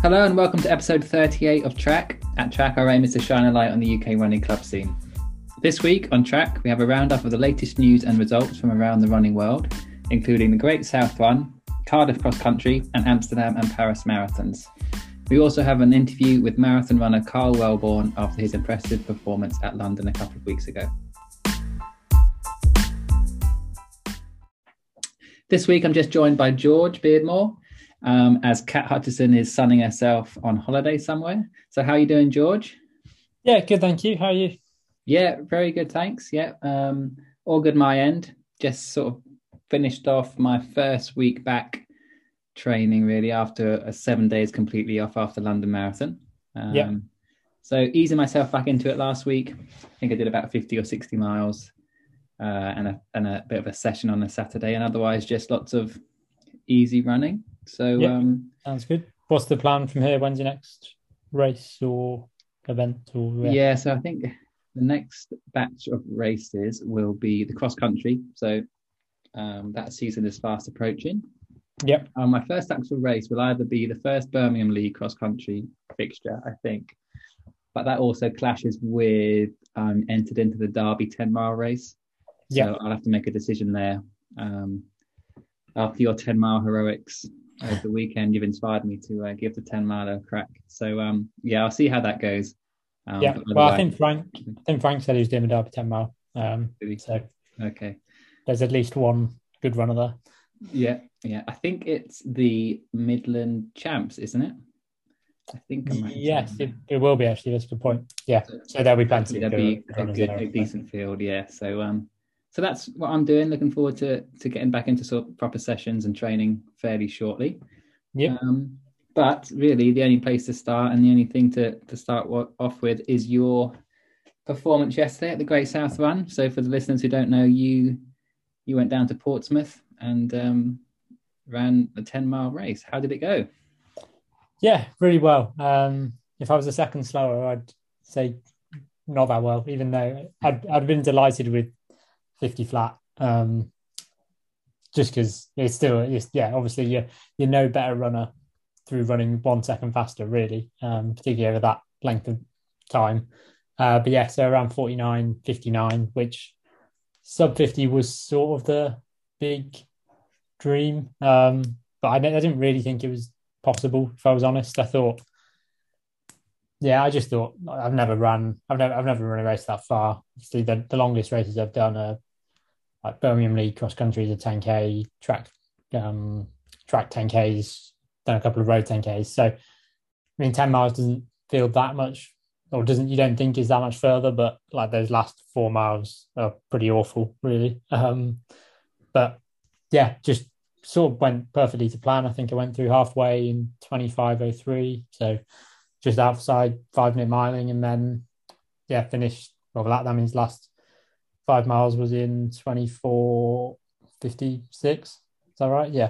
Hello and welcome to episode 38 of Track. At Track, our aim is to shine a light on the UK running club scene. This week on Track, we have a roundup of the latest news and results from around the running world, including the Great South Run, Cardiff Cross Country, and Amsterdam and Paris marathons. We also have an interview with marathon runner Carl Wellborn after his impressive performance at London a couple of weeks ago. This week, I'm just joined by George Beardmore, as Kat Hutchison is sunning herself on holiday somewhere. So how are you doing, George? Yeah, good, thank you. How are you? Yeah, very good, thanks. Yeah, all good my end. Just sort of finished off my first week back training, really, after a 7 days completely off after London Marathon. So easing myself back into it last week. I think I did about 50 or 60 miles and a bit of a session on a Saturday, and otherwise just lots of easy running. So sounds good. What's the plan from here? When's your next race or event? So I think the next batch of races will be the cross country. So that season is fast approaching. My first actual race will either be the first Birmingham League cross country fixture, I think, but that also clashes with entered into the Derby 10-mile race. So I'll have to make a decision there. After your 10-mile heroics over the weekend, you've inspired me to give the 10-mile a crack. So I'll see how that goes. Well, I think Frank said he was doing a Derby 10-mile. So okay, there's at least one good runner there. Yeah. I think it's the Midland Champs, isn't it? I think. Yes, it will be actually. That's a good point. Yeah, so there'll be plenty. There'll be a decent field. Yeah, so that's what I'm doing. Looking forward to getting back into sort of proper sessions and training fairly shortly. But really, the only place to start and the only thing to start off with is your performance yesterday at the Great South Run. So for the listeners who don't know, you went down to Portsmouth and ran a 10-mile race. How did it go? Yeah, really well. If I was a second slower, I'd say not that well, even though I'd been delighted with 50 flat, just because obviously you're no better runner through running 1 second faster, really, particularly over that length of time. So around 49, 59, which sub 50 was sort of the big dream. But I didn't really think it was possible, if I was honest. I just thought I've never run a race that far. Obviously, the longest races I've done are like Birmingham League cross country, the 10k track 10ks, done a couple of road 10ks. So I mean, 10 miles doesn't feel that much, or you don't think is that much further, but like those last 4 miles are pretty awful, really. Just sort of went perfectly to plan. I think I went through halfway in 25:03, so just outside 5-minute miling, and then finished. Well, that means last 5 miles was in 24:56. Is that right? Yeah.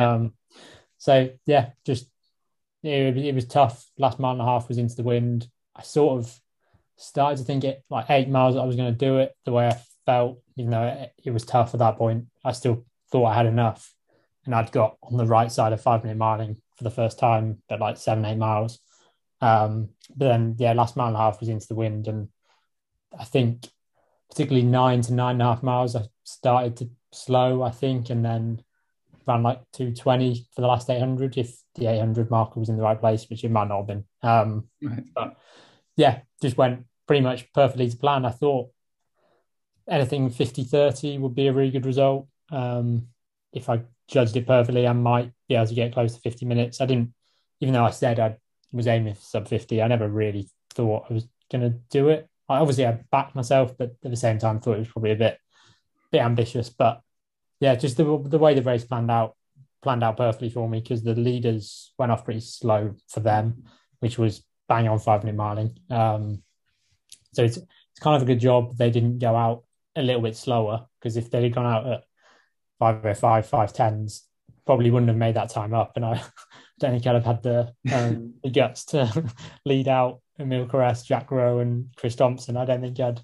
It was tough. Last mile and a half was into the wind. I sort of started to think it like 8 miles I was going to do it the way I felt, even though it was tough at that point. I still thought I had enough, and I'd got on the right side of 5-minute miling for the first time at like 7-8 miles. But then last mile and a half was into the wind, and I think particularly 9 to 9.5 miles I started to slow, I think, and then ran like 2:20 for the last 800 if the 800 marker was in the right place, which it might not have been. But just went pretty much perfectly to plan. I thought anything 50-30 would be a really good result. If I judged it perfectly, I might be able to get close to 50 minutes. I didn't, even though I said I was aiming for sub 50, I never really thought I was going to do it. I backed myself, but at the same time thought it was probably a bit ambitious. But just the way the race planned out perfectly for me, because the leaders went off pretty slow for them, which was bang on 5-minute miling. So it's kind of a good job they didn't go out a little bit slower, because if they'd had gone out at 5:05, 5:10s, probably wouldn't have made that time up. And I don't think I'd have had the guts to lead out Emil Caress, Jack Rowe, and Chris Thompson. I don't think I'd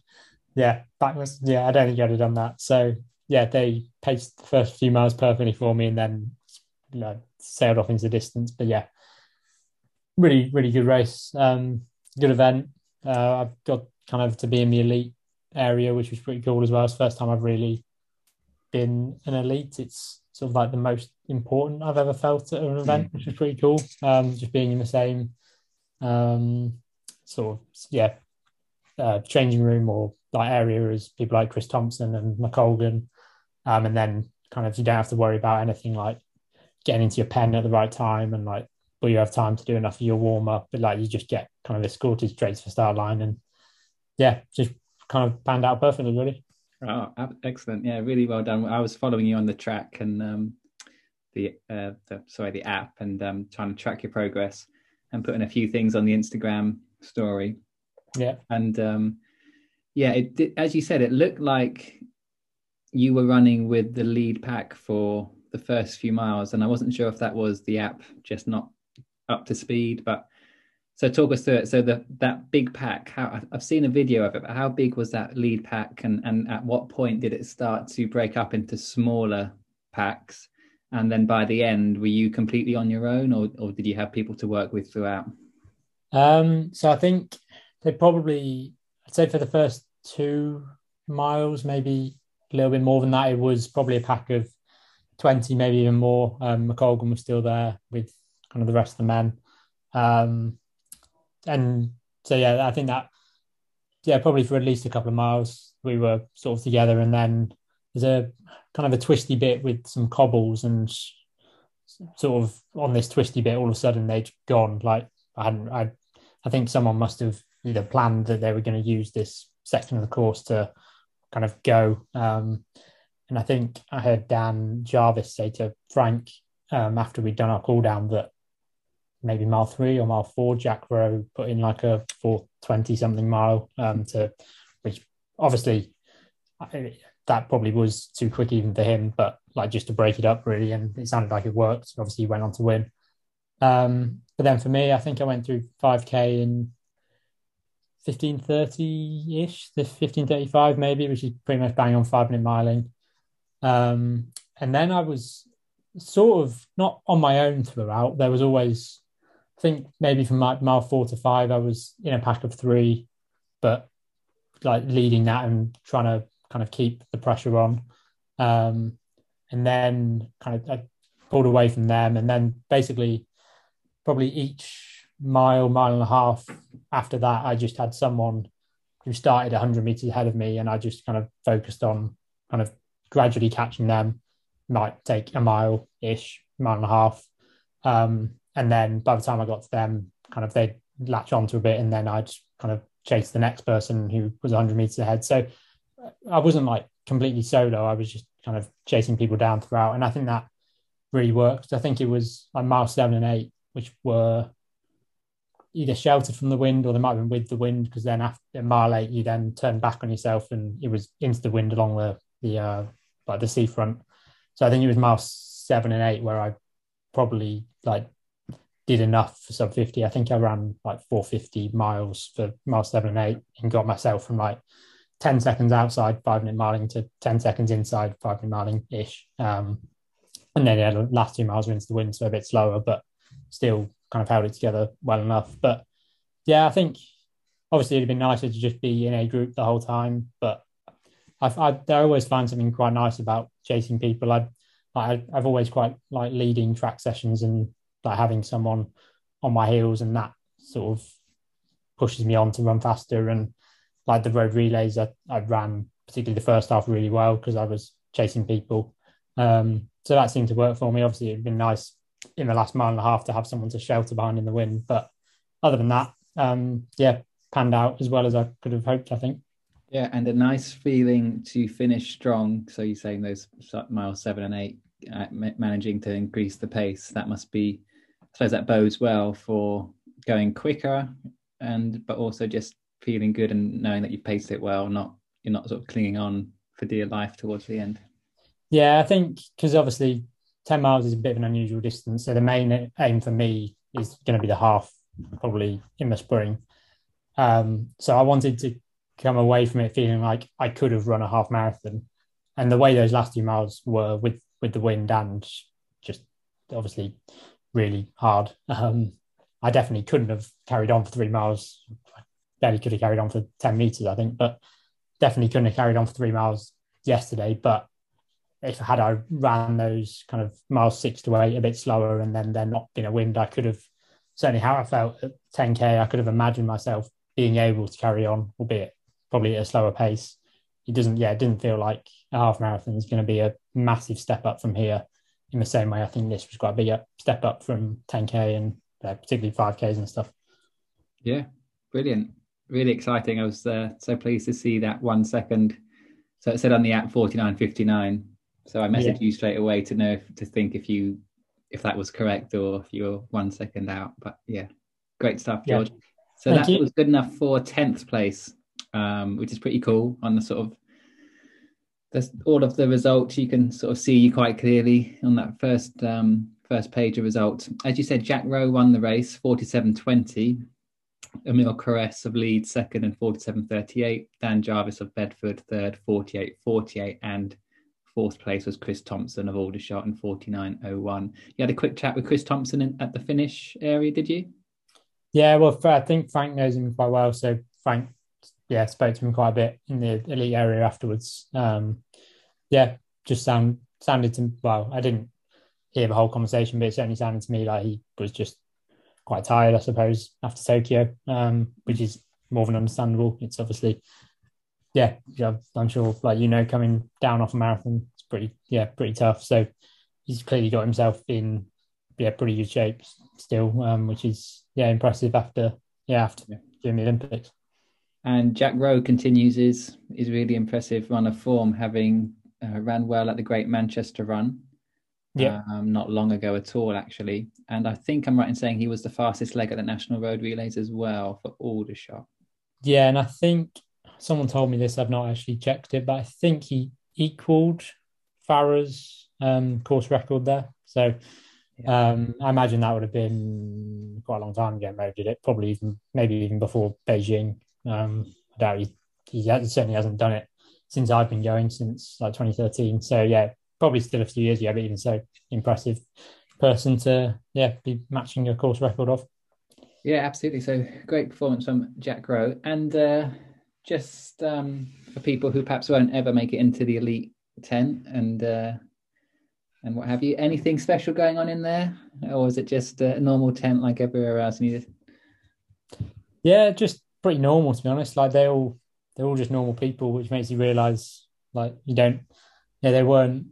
have done that. So they paced the first few miles perfectly for me, and then sailed off into the distance. But really, really good race. Good event. I've got kind of to be in the elite area, which was pretty cool as well. It's the first time I've really been an elite. It's sort of like the most important I've ever felt at an event, which was pretty cool. Just being in the same changing room or like area as people like Chris Thompson and McColgan. And then kind of you don't have to worry about anything like getting into your pen at the right time and like will you have time to do enough of your warm up, but like you just get kind of escorted straight to the start line and just kind of panned out perfectly, really. Oh, excellent! Yeah, really well done. I was following you on the track and the app and trying to track your progress and putting a few things on the Instagram story. Yeah, and it did, as you said, it looked like you were running with the lead pack for the first few miles, and I wasn't sure if that was the app just not up to speed. But so talk us through it. So that big pack, how I've seen a video of it, but how big was that lead pack, and at what point did it start to break up into smaller packs? And then by the end, were you completely on your own, or did you have people to work with throughout? So I think they probably, I'd say for the first 2 miles, maybe a little bit more than that, it was probably a pack of 20, maybe even more. McColgan was still there with kind of the rest of the men. And so, I think that, probably for at least a couple of miles, we were sort of together. And then there's a kind of a twisty bit with some cobbles, and sort of on this twisty bit, all of a sudden they'd gone. Like I think someone must have either planned that they were going to use this section of the course to kind of go. And I think I heard Dan Jarvis say to Frank after we'd done our cool down that maybe mile 3 or mile 4, Jack Rowe put in like a 4:20 something mile which obviously that probably was too quick even for him, but like just to break it up really, and it sounded like it worked. Obviously he went on to win. But then for me, I think I went through 5k in 15:30-ish, the 15:35 maybe, which is pretty much bang on 5-minute miling. And then I was sort of not on my own throughout. There was always, I think maybe from mile 4 to 5, I was in a pack of 3, but like leading that and trying to kind of keep the pressure on. And then kind of I pulled away from them, and then basically probably each mile and a half after that, I just had someone who started 100 meters ahead of me, and I just kind of focused on kind of gradually catching them. Might take a mile-ish, mile and a half. And then by the time I got to them, kind of they'd latch onto a bit, and then I'd kind of chase the next person who was 100 meters ahead. So I wasn't like completely solo. I was just kind of chasing people down throughout. And I think that really worked. I think it was like mile 7 and 8, which were either sheltered from the wind or they might have been with the wind, because then after mile 8, you then turn back on yourself and it was into the wind along the seafront. So I think it was mile 7 and 8 where I probably like did enough for sub 50. I think I ran like 450 miles for mile 7 and 8 and got myself from like 10 seconds outside 5-minute miling to 10 seconds inside 5-minute miling ish. And then the last 2 miles were into the wind, so a bit slower, but still kind of held it together well enough. But I think obviously it'd been nicer to just be in a group the whole time, but I always find something quite nice about chasing people. I've always quite like leading track sessions and like having someone on my heels, and that sort of pushes me on to run faster. And like the road relays, I ran particularly the first half really well because I was chasing people. So that seemed to work for me. Obviously, it'd been nice in the last mile and a half to have someone to shelter behind in the wind. But other than that, panned out as well as I could have hoped, I think. Yeah, and a nice feeling to finish strong. So you're saying those miles 7 and 8, managing to increase the pace. That must be, I suppose that bodes well for going quicker, but also just feeling good and knowing that you paced it well. You're not sort of clinging on for dear life towards the end. Yeah, I think because obviously 10 miles is a bit of an unusual distance. So the main aim for me is going to be the half, probably in the spring. So I wanted to come away from it feeling like I could have run a half marathon. And the way those last 2 miles were with the wind and just obviously really hard. I definitely couldn't have carried on for 3 miles. I barely could have carried on for 10 meters, I think, but definitely couldn't have carried on for 3 miles yesterday. But if I ran those kind of miles 6 to 8 a bit slower and then there not been a wind, I could have, certainly how I felt at 10K, I could have imagined myself being able to carry on, albeit probably at a slower pace. It didn't feel like a half marathon is going to be a massive step up from here in the same way I think this was quite a big step up from 10K and particularly 5Ks and stuff. Yeah, brilliant. Really exciting. I was so pleased to see that 1 second. So it said on the app 49.59. So I messaged you straight away to know if that was correct or if you were 1 second out. But yeah, great stuff, George. Yeah. So that was good enough for 10th place, which is pretty cool. On the sort of all of the results, you can sort of see quite clearly on that first page of results. As you said, Jack Rowe won the race, 47.20. Emil Caress of Leeds second and 47.38. Dan Jarvis of Bedford third, 48.48, and fourth place was Chris Thompson of Aldershot in 49.01. You had a quick chat with Chris Thompson at the finish area, did you? Yeah, well, I think Frank knows him quite well, so Frank, spoke to him quite a bit in the elite area afterwards. Just sounded to, well, I didn't hear the whole conversation, but it certainly sounded to me like he was just quite tired, I suppose, after Tokyo, which is more than understandable. It's obviously, I'm sure, coming down off a marathon, it's pretty tough. So he's clearly got himself in pretty good shape still, which is impressive after doing the Olympics. And Jack Rowe continues his really impressive run of form, having ran well at the Great Manchester Run. Not long ago at all, actually. And I think I'm right in saying he was the fastest leg at the National Road Relays as well for Aldershot. Yeah, and I think someone told me this, I've not actually checked it, but I think he equalled Farah's course record there. So I imagine that would have been quite a long time ago, maybe did it, probably maybe even before Beijing. I doubt he certainly hasn't done it since I've been going, since 2013. So probably still a few years ago, but even so, impressive person to be matching a course record of. Yeah, absolutely. So great performance from Jack Rowe. And just for people who perhaps won't ever make it into the Elite 10 and what have you, anything special going on in there? Or is it just a normal tent like everywhere else? Yeah, just pretty normal, to be honest. They're all just normal people, which makes you realise they weren't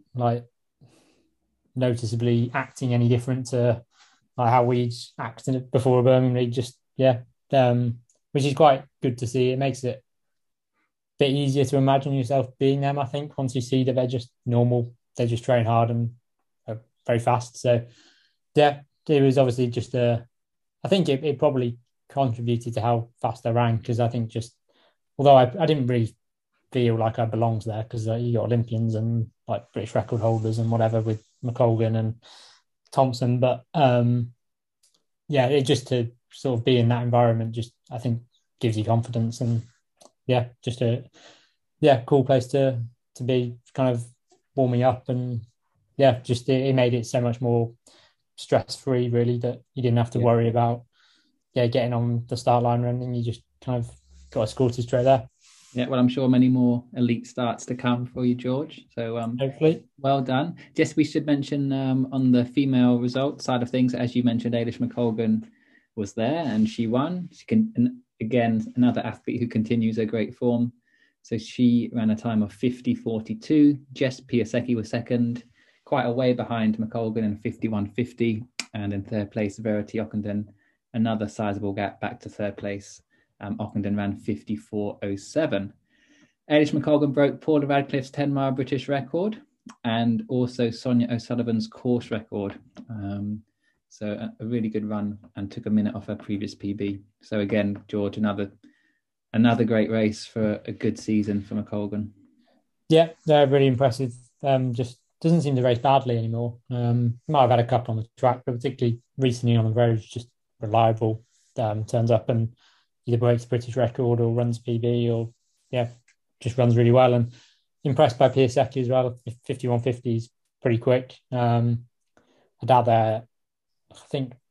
noticeably acting any different to how we'd acted before Birmingham. Which is quite good to see. It makes it a bit easier to imagine yourself being them, I think, once you see that they're just normal, they just train hard and are very fast. So it was obviously just I think it probably contributed to how fast I ran, because I think although I didn't really feel like I belonged there, because you got Olympians and British record holders and whatever with McColgan and Thompson, but it just to sort of be in that environment just, I think, gives you confidence, and just a cool place to be, kind of warming up, and it made it so much more stress-free, really, that you didn't have to worry about getting on the start line running. You just kind of got escorted straight there. Yeah, well, I'm sure many more elite starts to come for you, George. So hopefully, well done. Just we should mention on the female result side of things, as you mentioned, Eilish McColgan was there and she won. Again, another athlete who continues her great form. So she ran a time of 50.42. Jess Piasecki was second, quite a way behind McColgan in 51.50. And in third place, Verity Ockenden, another sizable gap back to third place. Ockenden ran 54.07. Eilish McColgan broke Paula Radcliffe's 10-mile British record and also Sonia O'Sullivan's course record. So a really good run, and took a minute off her previous PB. So again, George, another great race for a good season for McColgan. Yeah, they're really impressive. Just doesn't seem to race badly anymore. Might have had a couple on the track, but particularly recently on the road, just reliable. Turns up and either breaks British record or runs PB, or just runs really well. And impressed by Piasecki as well. 51.50 is pretty quick. I doubt that. I think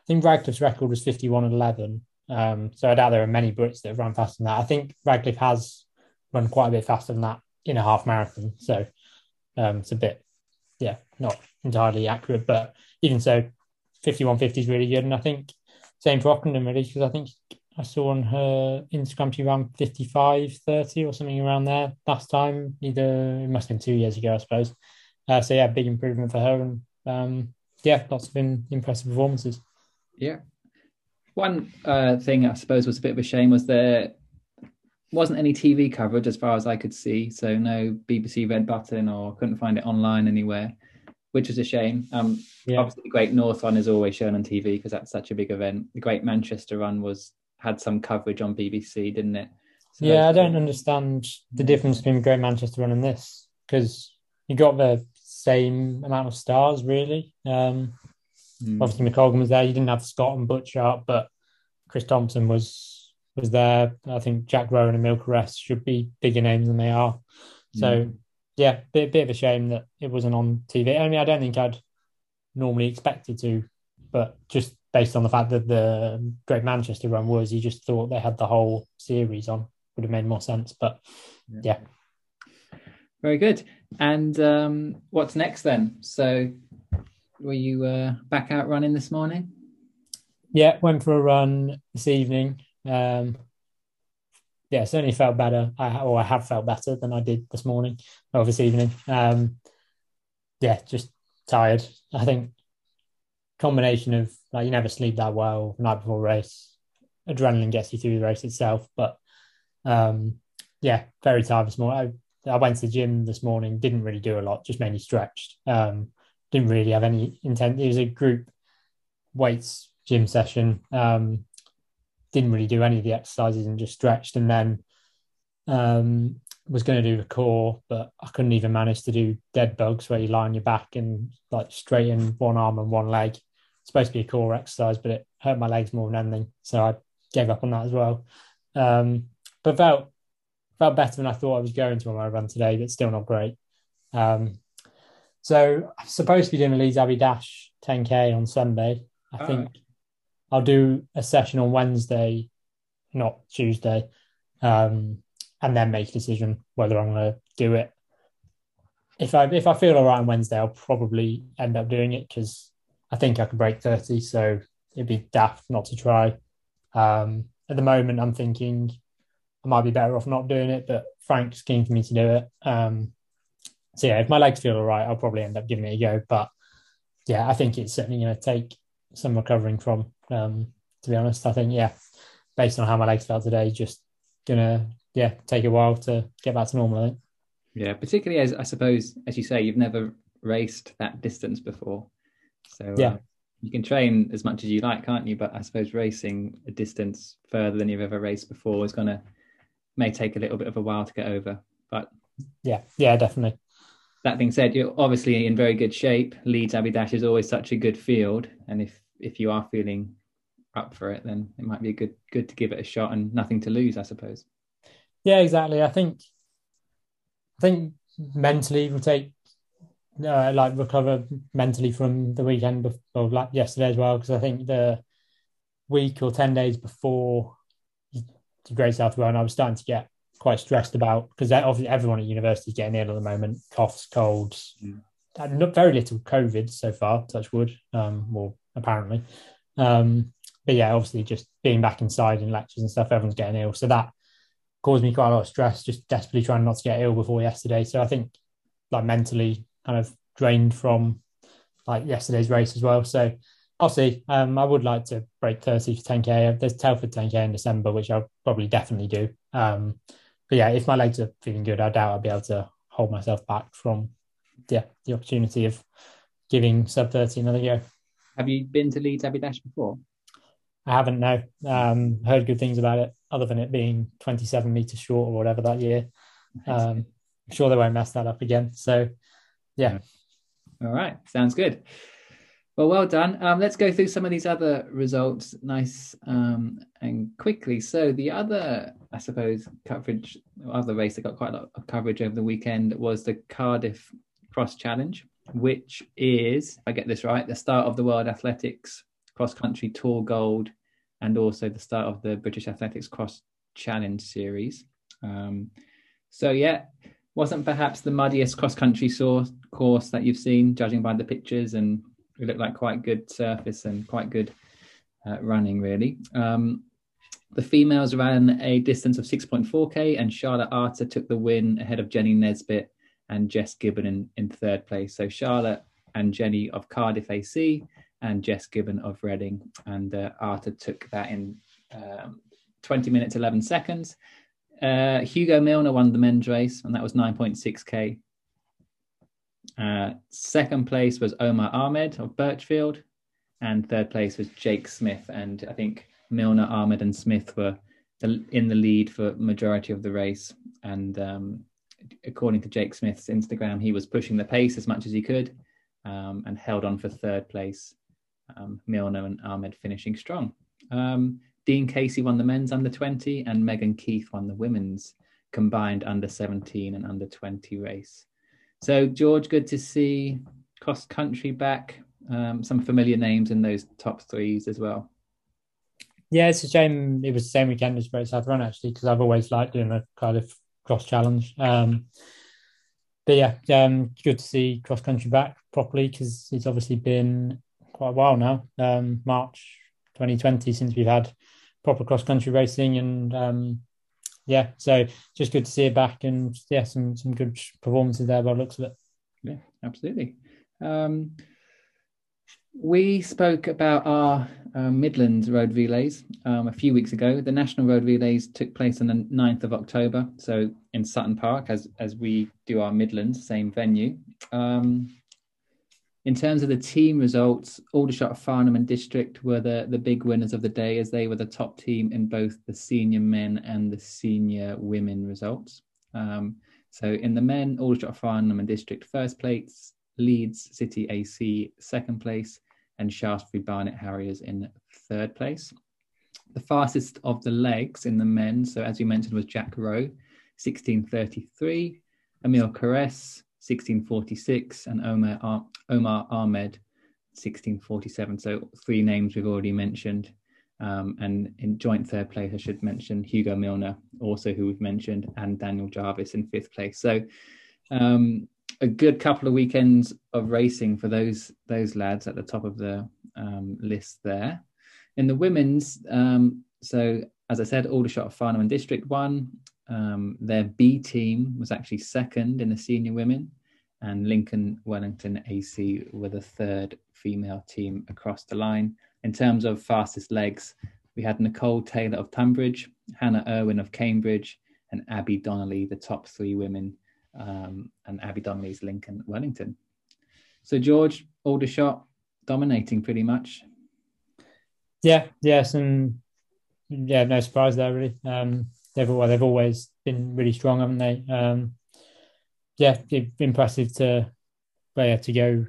think Radcliffe's record was 51:11. So I doubt there are many Brits that have run faster than that. I think Radcliffe has run quite a bit faster than that in a half marathon. So it's a bit, not entirely accurate. But even so, 51:50 is really good. And I think same for Ockenden, really, because I think I saw on her Instagram she ran 55:30 or something around there last time. It must have been 2 years ago, I suppose. So yeah, big improvement for her. And lots of impressive performances. Yeah. One thing I suppose was a bit of a shame was there wasn't any TV coverage as far as I could see. So no BBC Red Button, or couldn't find it online anywhere, which was a shame. Obviously, the Great North Run is always shown on TV because that's such a big event. The Great Manchester Run had some coverage on BBC, didn't it? So, I don't understand the difference between Great Manchester Run and this, because you got the same amount of stars, really. Obviously, McColgan was there. You didn't have Scott and Butchart, but Chris Thompson was there. I think Jack Rowan and Milka Rest should be bigger names than they are. So, bit of a shame that it wasn't on TV. I mean, I don't think I'd normally expect it to, but just based on the fact that the Great Manchester Run was, you just thought they had the whole series on. Would have made more sense. But, yeah. Very good. And what's next then? So were you back out running this morning? Yeah, went for a run this evening. Certainly felt better. I have felt better than I did this morning or this evening. Just tired. I think combination of you never sleep that well the night before race. Adrenaline gets you through the race itself, but very tired this morning. I went to the gym this morning, didn't really do a lot, just mainly stretched. Didn't really have any intent. It was a group weights gym session. Didn't really do any of the exercises and just stretched, and then was going to do the core, but I couldn't even manage to do dead bugs, where you lie on your back and straighten one arm and one leg. It's supposed to be a core exercise, but it hurt my legs more than anything, so I gave up on that as well. But felt better than I thought I was going to on my run today, but still not great. So I'm supposed to be doing a Leeds Abbey Dash 10K on Sunday. I think I'll do a session on Wednesday, not Tuesday, and then make a decision whether I'm going to do it. If I feel all right on Wednesday, I'll probably end up doing it because I think I could break 30, so it'd be daft not to try. At the moment, I'm thinking I might be better off not doing it, but Frank's keen for me to do it. If my legs feel all right, I'll probably end up giving it a go. But I think it's certainly going to take some recovering from, to be honest. I think, based on how my legs felt today, just going to, take a while to get back to normal, I think. Yeah, particularly as, I suppose, as you say, you've never raced that distance before. So you can train as much as you like, can't you? But I suppose racing a distance further than you've ever raced before may take a little bit of a while to get over. But yeah, definitely. That being said, you're obviously in very good shape. Leeds Abbey Dash is always such a good field, and if you are feeling up for it, then it might be good to give it a shot and nothing to lose, I suppose. Yeah, exactly. I think mentally we'll take recover mentally from the weekend before, yesterday as well, because I think the week or 10 days before the Great South Run, I was starting to get quite stressed about, because obviously everyone at university is getting ill at the moment, coughs, colds, very little COVID so far, touch wood, apparently. But obviously just being back inside in lectures and stuff, everyone's getting ill. So that caused me quite a lot of stress, just desperately trying not to get ill before yesterday. So I think mentally kind of drained from yesterday's race as well. So I'll see. I would like to break 30 for 10K. There's Telford 10K in December, which I'll probably definitely do. But if my legs are feeling good, I doubt I'll be able to hold myself back from the opportunity of giving sub 30 another go. Have you been to Leeds Abbey Dash before? I haven't, no. Heard good things about it, other than it being 27 metres short or whatever that year. I'm sure they won't mess that up again. So, yeah. All right. Sounds good. Well done. Let's go through some of these other results nice and quickly. So the other, I suppose, other race that got quite a lot of coverage over the weekend was the Cardiff Cross Challenge, which is, if I get this right, the start of the World Athletics cross country tour gold, and also the start of the British Athletics Cross Challenge series. So yeah, wasn't perhaps the muddiest cross country course that you've seen, judging by the pictures, and it looked like quite good surface and quite good running, really. The females ran a distance of 6.4k, and Charlotte Arter took the win ahead of Jenny Nesbitt and Jess Gibbon in third place. So Charlotte and Jenny of Cardiff AC, and Jess Gibbon of Reading, and Arter took that in 20 minutes 11 seconds. Hugo Milner won the men's race, and that was 9.6k. Second place was Omar Ahmed of Birchfield, and third place was Jake Smith. And I think Milner, Ahmed and Smith were in the lead for majority of the race. And according to Jake Smith's Instagram, he was pushing the pace as much as he could, and held on for third place. Milner and Ahmed finishing strong. Dean Casey won the men's under 20, and Megan Keith won the women's combined under 17 and under 20 race. So George, good to see cross country back. Some familiar names in those top threes as well. Yeah, it's a shame it was the same weekend as Great South Run, actually, because I've always liked doing a Cardiff Cross Challenge. But yeah, good to see cross country back properly, because it's obviously been quite a while now, March 2020, since we've had proper cross country racing, and yeah, so just good to see it back, and yeah, some good performances there by the looks of it. Yeah, absolutely. We spoke about our Midlands Road Relays a few weeks ago. The National Road Relays took place on the 9th of October, so in Sutton Park, as we do our Midlands, same venue. In terms of the team results, Aldershot, Farnham and District were the big winners of the day, as they were the top team in both the senior men and the senior women results. So in the men, Aldershot, Farnham and District first place, Leeds City AC second place, and Shaftesbury Barnet Harriers in third place. The fastest of the legs in the men, so as you mentioned, was Jack Rowe, 16:33, Emil Caress, 16:46, and Omar Ahmed, 16:47. So three names we've already mentioned. And in joint third place, I should mention Hugo Milner, also who we've mentioned, and Daniel Jarvis in fifth place. So a good couple of weekends of racing for those lads at the top of the list there. In the women's, so as I said, Aldershot, Farnham and District won. Their B team was actually second in the senior women, and Lincoln Wellington AC were the third female team across the line. In terms of fastest legs, we had Nicole Taylor of Tunbridge, Hannah Irwin of Cambridge, and Abby Donnelly, the top three women, and Abby Donnelly's Lincoln Wellington. So George, Aldershot dominating pretty much. Yeah, no surprise there really. They've always been really strong, haven't they? Yeah, impressive to go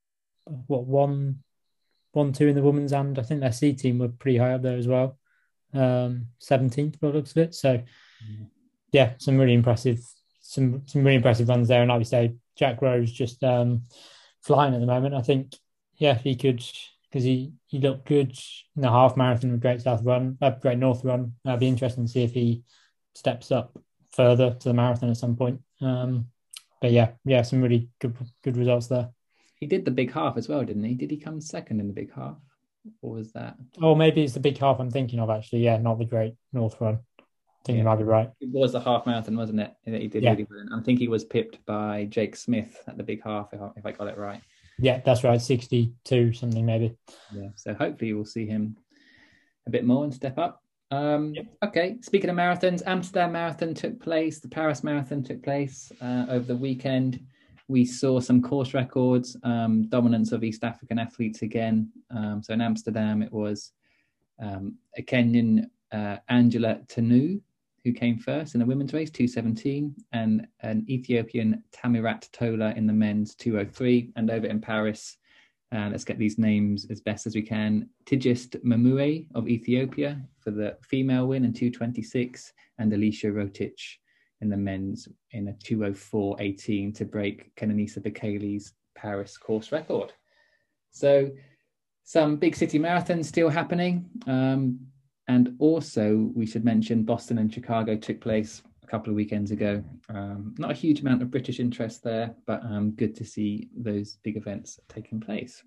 1-2 in the women's, and I think their C team were pretty high up there as well, 17th by the looks of it. So yeah, some really impressive runs there, and like we say, Jack Rowe's just flying at the moment. I think he could, because he looked good in the half marathon with Great North Run. It'd be interesting to see if he steps up further to the marathon at some point. But yeah, some really good results there. He did the big half as well, didn't he? Did he come second in the big half? Or was that? Oh, maybe it's the big half I'm thinking of, actually. Yeah, not the Great North Run. I think you might be right. It was the half marathon, wasn't it? That he did really well. I think he was pipped by Jake Smith at the big half, if I got it right. Yeah, that's right. 62 something maybe. Yeah, so hopefully we'll see him a bit more and step up. Okay, speaking of marathons, Amsterdam Marathon took place. The Paris Marathon took place over the weekend. We saw some course records, dominance of East African athletes again. So in Amsterdam, it was a Kenyan, Angela Tanu, who came first in the women's race, 2:17, and an Ethiopian, Tamirat Tola, in the men's, 2:03. And over in Paris, let's get these names as best as we can. Tigist Mamue of Ethiopia for the female win in 2:26, and Alicia Rotich in the men's in a 2:04.18 to break Kenenisa Bekele's Paris course record. So Some big city marathons still happening. And also, we should mention Boston and Chicago took place a couple of weekends ago. Not a huge amount of British interest there, but good to see those big events taking place.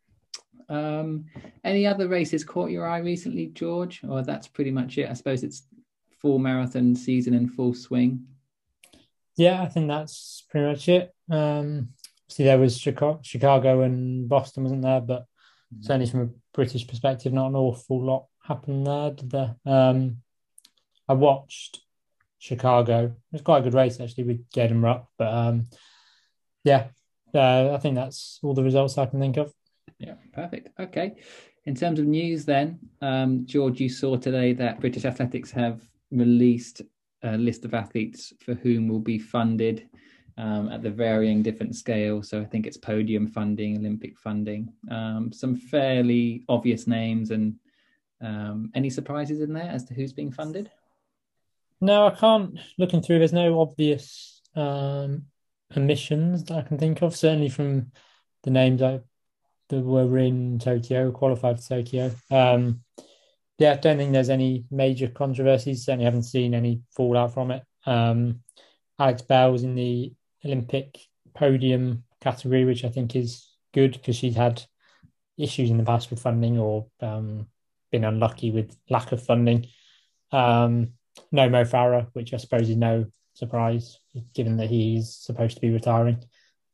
Any other races caught your eye recently, George? Or that's pretty much it? I suppose it's full marathon season in full swing. Yeah, I think that's pretty much it. See, there was Chicago and Boston, wasn't there? But certainly from a British perspective, not an awful lot happened there, did there? I watched Chicago. It was quite a good race, actually, with Gaden Rupp. But yeah, I think that's all the results I can think of. Yeah, perfect. Okay. In terms of news then, George, you saw today that British Athletics have released a list of athletes for whom will be funded at the varying different scales. So I think it's podium funding, Olympic funding, some fairly obvious names. And any surprises in there as to who's being funded? No, I can't. Looking through, there's no obvious omissions that I can think of, certainly from the names that were in Tokyo, qualified for Tokyo. Yeah, I don't think there's any major controversies. Certainly haven't seen any fallout from it. Alex Bell was in the Olympic podium category, which I think is good because she's had issues in the past with funding or been unlucky with lack of funding. No Mo Farah, which I suppose is no surprise given that he's supposed to be retiring.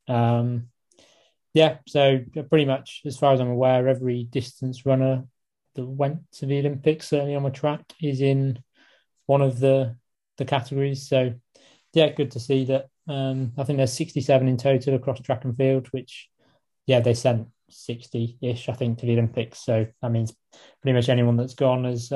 Yeah, so pretty much as far as I'm aware, every distance runner that went to the Olympics, certainly on the track, is in one of the categories. So yeah, good to see that. I think there's 67 in total across track and field, which, yeah, they sent 60-ish, I think, to the Olympics. So that means pretty much anyone that's gone has,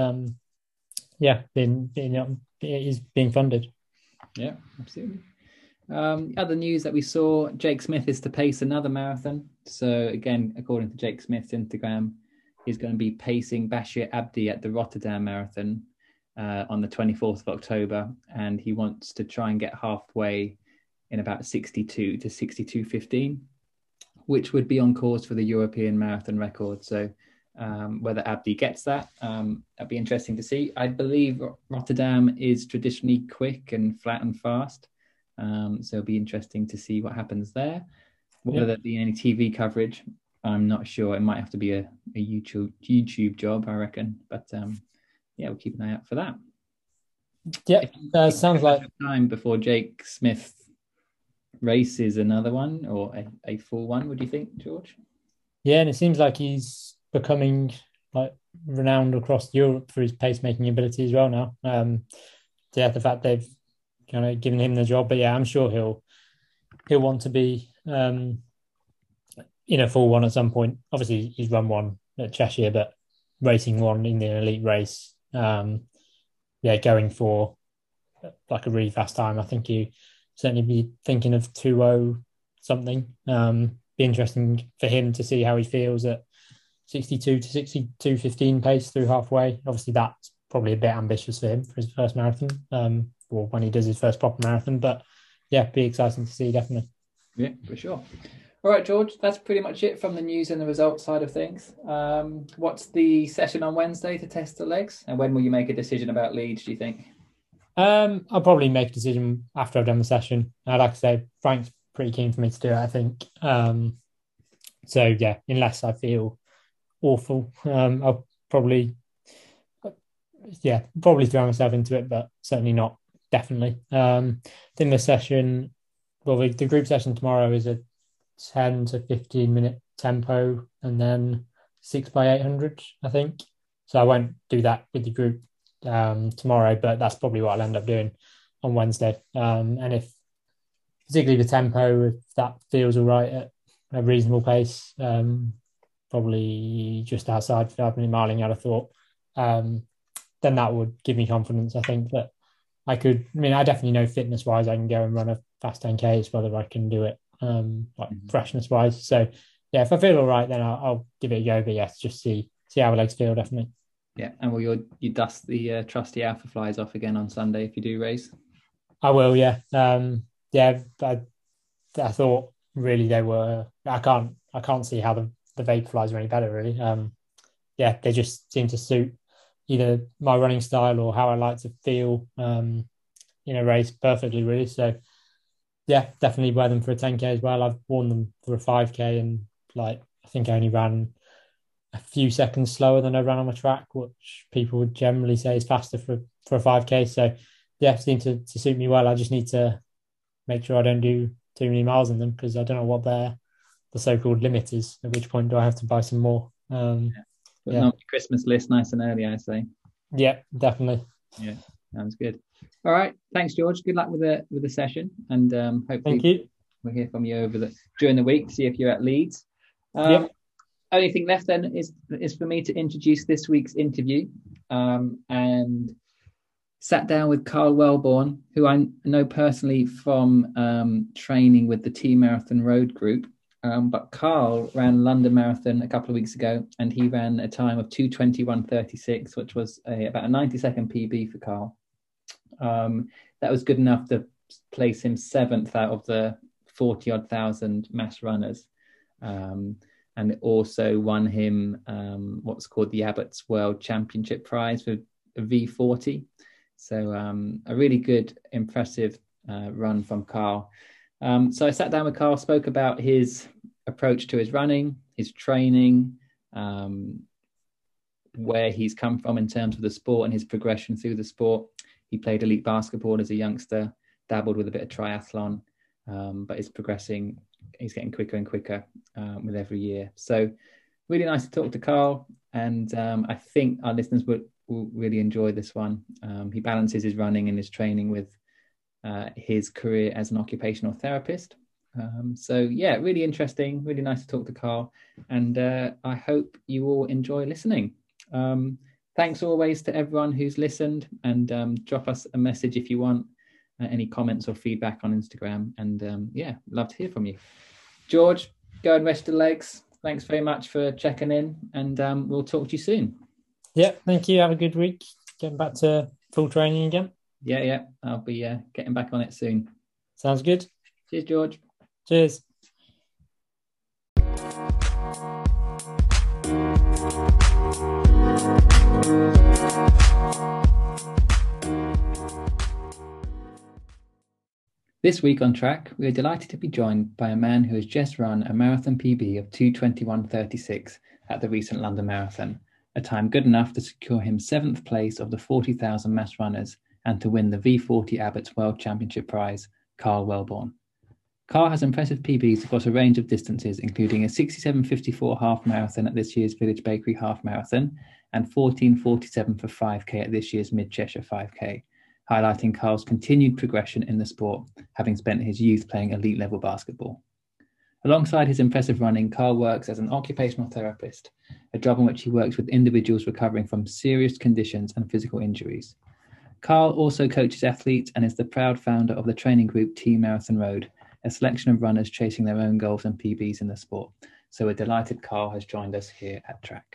is being funded. Yeah, absolutely. Other news that we saw, Jake Smith is to pace another marathon. So again, according to Jake Smith's Instagram, he's going to be pacing Bashir Abdi at the Rotterdam Marathon on the 24th of October. And he wants to try and get halfway in about 62 to 62:15, which would be on course for the European marathon record. So whether Abdi gets that, that'd be interesting to see. I believe Rotterdam is traditionally quick and flat and fast. So it'll be interesting to see what happens there. Whether there be any TV coverage, I'm not sure. It might have to be a YouTube job, I reckon. But yeah, we'll keep an eye out for that. Yeah, sounds like time before Jake Smith races another one or a full one. What do you think, George? Yeah, and it seems like he's becoming like renowned across Europe for his pacemaking ability as well now. Yeah, the fact they've kind of given him the job, but yeah, I'm sure he'll want to be in a full one at some point. Obviously, he's run one at Cheshire, but racing one in the elite race, going for like a really fast time. I think you certainly be thinking of 2:0 something. Be interesting for him to see how he feels at 62 to 62:15 pace through halfway. Obviously, that's probably a bit ambitious for him for his first marathon, or when he does his first proper marathon. But yeah, be exciting to see, definitely. Yeah, for sure. All right, George, that's pretty much it from the news and the results side of things. What's the session on Wednesday to test the legs? And when will you make a decision about Leeds, do you think? I'll probably make a decision after I've done the session. Like I say, Frank's pretty keen for me to do it, I think. So yeah, unless I feel awful, I'll probably throw myself into it, but certainly not definitely. I think the session, the group session tomorrow is a 10 to 15 minute tempo and then 6x800, I think. So I won't do that with the group tomorrow, but that's probably what I'll end up doing on Wednesday. And if particularly the tempo, if that feels all right at a reasonable pace, probably just outside 5-minute miling, I'd have thought, then that would give me confidence. I think that I definitely know fitness wise I can go and run a fast 10K. It's whether I can do it freshness wise. So yeah, if I feel all right, then I'll give it a go. But yes, just see how the legs feel, definitely. Yeah, and will you dust the trusty Alpha Flies off again on Sunday if you do race? I will, yeah. I thought really they were. I can't see how the Vaporflies are any better, really. Yeah, they just seem to suit either my running style or how I like to feel in a race perfectly, really. So yeah, definitely wear them for a 10K as well. I've worn them for a 5K, and I think I only ran a few seconds slower than I ran on my track, which people would generally say is faster for a 5K. So yeah, seem to suit me well. I just need to make sure I don't do too many miles in them, because I don't know what the so-called limit is, at which point do I have to buy some more. Put on the Christmas list nice and early, I say. Yeah, definitely. Yeah, sounds good. All right, thanks, George. Good luck with the session, and hopefully we'll hear from you during the week to see if you're at Leeds. Only thing left then is for me to introduce this week's interview, and sat down with Carl Wellborn, who I know personally from training with the Team Marathon Road Group. But Carl ran London Marathon a couple of weeks ago, and he ran a time of 2:21:36, which was about a 90-second PB for Carl. That was good enough to place him 7th out of the 40-odd thousand mass runners. And it also won him what's called the Abbott's World Championship Prize for V40. So a really good, impressive run from Carl. So I sat down with Carl, spoke about his approach to his running, his training, where he's come from in terms of the sport and his progression through the sport. He played elite basketball as a youngster, dabbled with a bit of triathlon, but is progressing. He's getting quicker and quicker with every year. So really nice to talk to Carl, and I think our listeners will really enjoy this one. He balances his running and his training with his career as an occupational therapist. So yeah, really interesting, really nice to talk to Carl, and I hope you all enjoy listening. Thanks always to everyone who's listened, and drop us a message if you want any comments or feedback on Instagram, and yeah, love to hear from you. George, go and rest your legs. Thanks very much for checking in, and we'll talk to you soon. Yeah, thank you. Have a good week. Getting back to full training again. Yeah. I'll be getting back on it soon. Sounds good. Cheers, George. Cheers. This week on Track, we are delighted to be joined by a man who has just run a marathon PB of 2:21:36 at the recent London Marathon, a time good enough to secure him 7th place of the 40,000 mass runners and to win the V40 Abbott's World Championship Prize, Carl Wellborn. Carl has impressive PBs across a range of distances, including a 67:54 half marathon at this year's Village Bakery Half Marathon and 14:47 for 5K at this year's Mid Cheshire 5K, highlighting Carl's continued progression in the sport, having spent his youth playing elite level basketball. Alongside his impressive running, Carl works as an occupational therapist, a job in which he works with individuals recovering from serious conditions and physical injuries. Carl also coaches athletes and is the proud founder of the training group Team Marathon Road, a selection of runners chasing their own goals and PBs in the sport. So we're delighted Carl has joined us here at Track.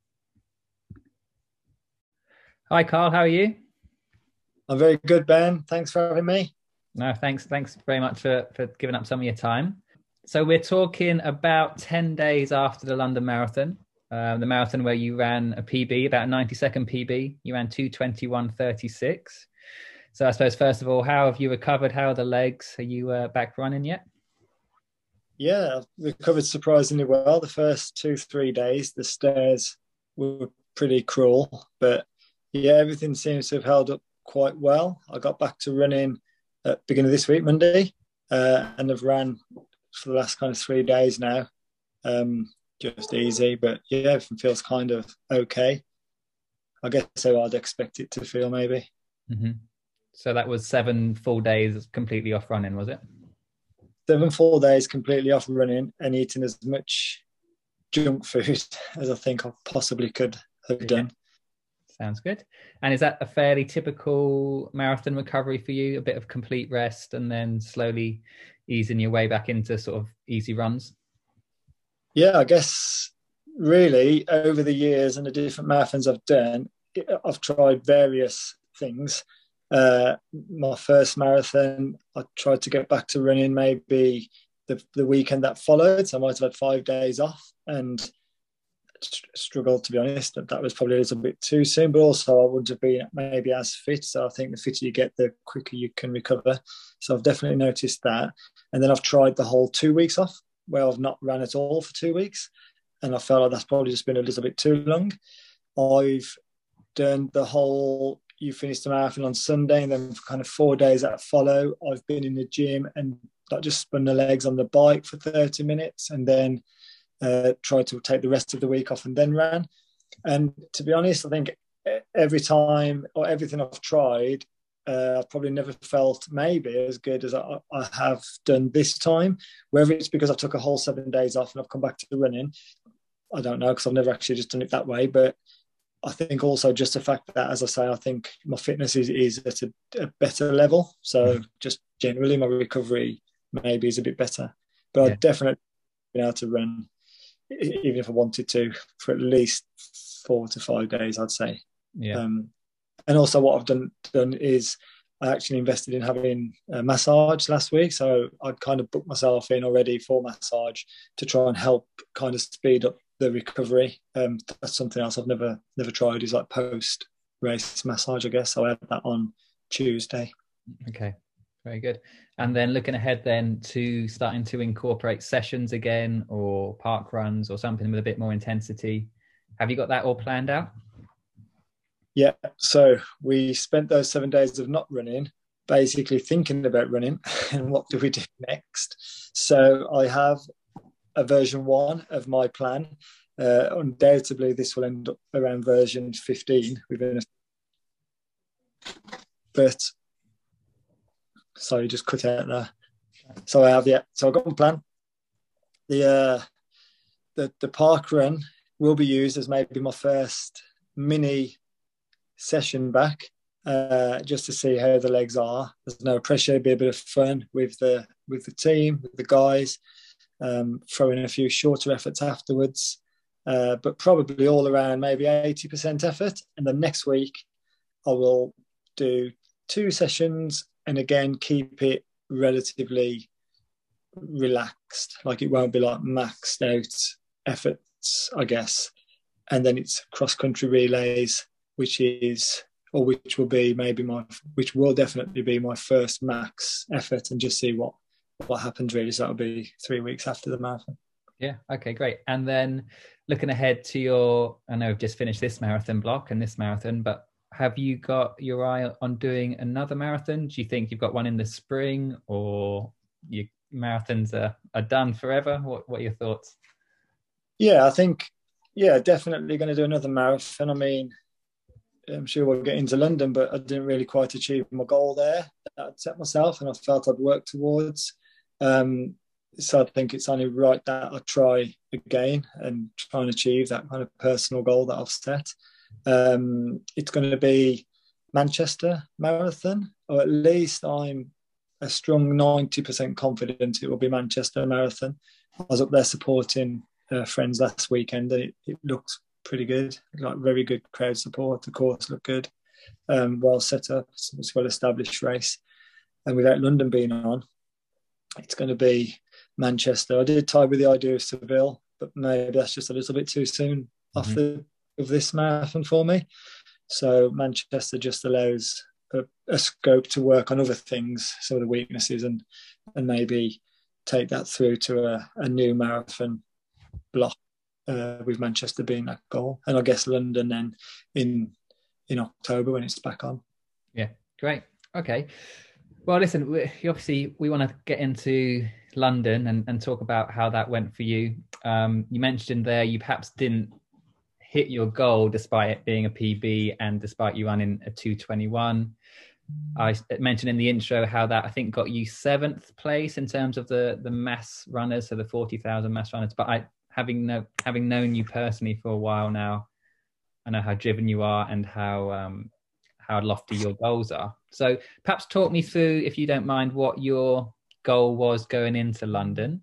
Hi, Carl. How are you? I'm very good, Ben. Thanks for having me. No, thanks very much for giving up some of your time. So we're talking about 10 days after the London Marathon, the marathon where you ran a PB, about a 90-second PB. You ran 2:21:36. So I suppose, first of all, how have you recovered? How are the legs? Are you back running yet? Yeah, I've recovered surprisingly well. The first 2-3 days, the stairs were pretty cruel, but yeah, everything seems to have held up quite well. I got back to running at the beginning of this week, Monday, and I've ran for the last kind of 3 days now. Just easy, but yeah, everything feels kind of okay. I guess so I'd expect it to feel, maybe. Mm-hmm. So that was 7 full days completely off running, was it? 7 full days completely off running and eating as much junk food as I think I possibly could have done. Sounds good. And is that a fairly typical marathon recovery for you? A bit of complete rest and then slowly easing your way back into sort of easy runs? Yeah, I guess really over the years and the different marathons I've done, I've tried various things. My first marathon, I tried to get back to running maybe the weekend that followed. So I might have had 5 days off and struggled, to be honest. That was probably a little bit too soon, but also I wouldn't have been maybe as fit. So I think the fitter you get, the quicker you can recover. So I've definitely noticed that. And then I've tried the whole 2 weeks off, where I've not ran at all for 2 weeks. And I felt like that's probably just been a little bit too long. I've done the whole, you finish the marathon on Sunday, and then for kind of 4 days that follow, I've been in the gym and like just spun the legs on the bike for 30 minutes and then tried to take the rest of the week off and then ran. And to be honest, I think every time or everything I've tried, I've probably never felt maybe as good as I have done this time. Whether it's because I took a whole 7 days off and I've come back to running, I don't know, because I've never actually just done it that way. But I think also just the fact that, as I say, I think my fitness is at a better level. So just generally my recovery maybe is a bit better. But I've definitely been able to run, even if I wanted to, for at least 4 to 5 days, I'd say. Yeah. And also what I've done is I actually invested in having a massage last week. So I'd kind of booked myself in already for massage to try and help kind of speed up the recovery. That's something else I've never tried, is like post race massage, I guess. So I had that on Tuesday. Okay, very good. And then looking ahead then to starting to incorporate sessions again, or park runs or something with a bit more intensity. Have you got that all planned out? Yeah, so we spent those 7 days of not running basically thinking about running and what do we do next. So I have a version 1 of my plan. Undoubtedly, this will end up around version 15 within but sorry, just cut out there. So I've got my plan. The park run will be used as maybe my first mini session back, just to see how the legs are. There's no pressure, be a bit of fun with the team, with the guys, throw in a few shorter efforts afterwards, but probably all around maybe 80% effort. And then next week I will do 2 sessions and again keep it relatively relaxed, like it won't be like maxed out efforts, I guess. And then it's cross-country relays, which will definitely be my first max effort, and just see what happens really. So that'll be 3 weeks after the marathon. Yeah. Okay, great. And then looking ahead to I know we've just finished this marathon block and this marathon, but have you got your eye on doing another marathon? Do you think you've got one in the spring, or your marathons are done forever? What are your thoughts? Yeah, I think, definitely going to do another marathon. I mean, I'm sure we'll get into London, but I didn't really quite achieve my goal there that I'd set myself and I felt I'd worked towards. So I think it's only right that I try again and try and achieve that kind of personal goal that I've set. It's going to be Manchester Marathon, or at least I'm a strong 90% confident it will be Manchester Marathon. I was up there supporting friends last weekend and it looked pretty good, like very good crowd support. The course looked good, well set up, it's a well established race. And without London being on, it's going to be Manchester. I did tie with the idea of Seville, but maybe that's just a little bit too soon off of this marathon for me. So Manchester just allows a scope to work on other things, some of the weaknesses, and maybe take that through to a new marathon block, with Manchester being that goal. And I guess London then in October when it's back on. Yeah, great. Okay. Well, listen, we want to get into London and talk about how that went for you. You mentioned there you perhaps didn't hit your goal despite it being a PB and despite you running a 2:21. I mentioned in the intro how that I think got you 7th place in terms of the mass runners, so the 40,000 mass runners. But having known you personally for a while now, I know how driven you are and how lofty your goals are. So perhaps talk me through, if you don't mind, what your goal was going into London,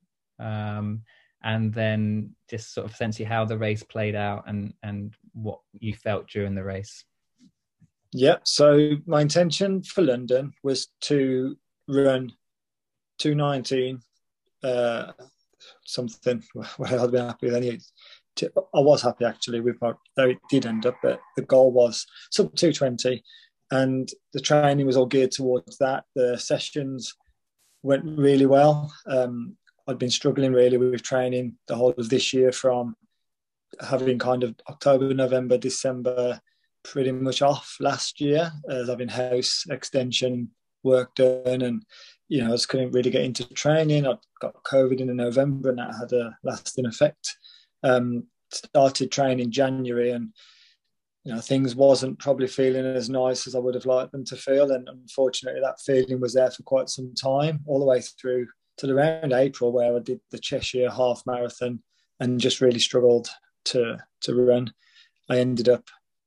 and then just sort of essentially how the race played out and what you felt during the race. Yeah, so my intention for London was to run 2:19 something where I'd been happy with anyway. I was happy actually with though it did end up, but the goal was sub 220, and the training was all geared towards that. The sessions went really well. I'd been struggling really with training the whole of this year, from having kind of October, November, December pretty much off last year, as having house extension work done, and I just couldn't really get into training. I got COVID in November, and that had a lasting effect. Started training January, and things wasn't probably feeling as nice as I would have liked them to feel, and unfortunately that feeling was there for quite some time, all the way through to around April, where I did the Cheshire half marathon and just really struggled to run. I ended up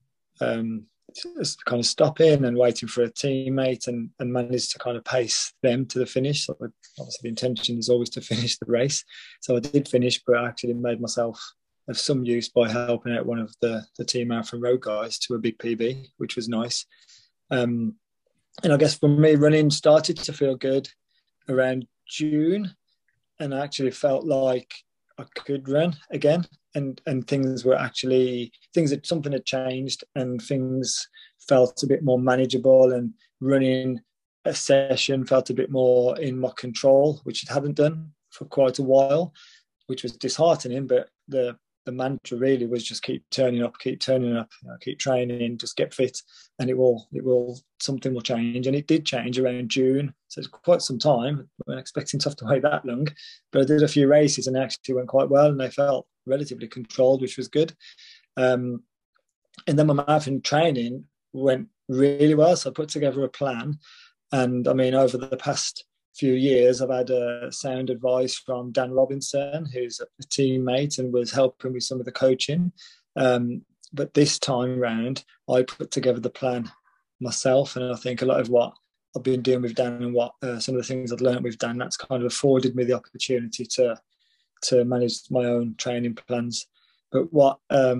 just kind of stopping and waiting for a teammate, and managed to kind of pace them to the finish. So obviously the intention is always to finish the race. So I did finish, but I actually made myself of some use by helping out one of the Team Marathon Road guys to a big PB, which was nice. And I guess for me, running started to feel good around June, and I actually felt like I could run again. And things had something had changed, and things felt a bit more manageable, and running a session felt a bit more in my control, which it hadn't done for quite a while, which was disheartening. But the mantra really was just keep turning up, keep training, just get fit, and something will change. And it did change around June. So it's quite some time. I wasn't expecting to have to wait that long, but I did a few races and they actually went quite well, and they felt relatively controlled, which was good. And then my marathon training went really well. So I put together a plan. And I mean, over the past few years, I've had sound advice from Dan Robinson, who's a teammate and was helping with some of the coaching. But this time round, I put together the plan myself. And I think a lot of what I've been doing with Dan and what some of the things I've learned with Dan, that's kind of afforded me the opportunity to manage my own training plans. But what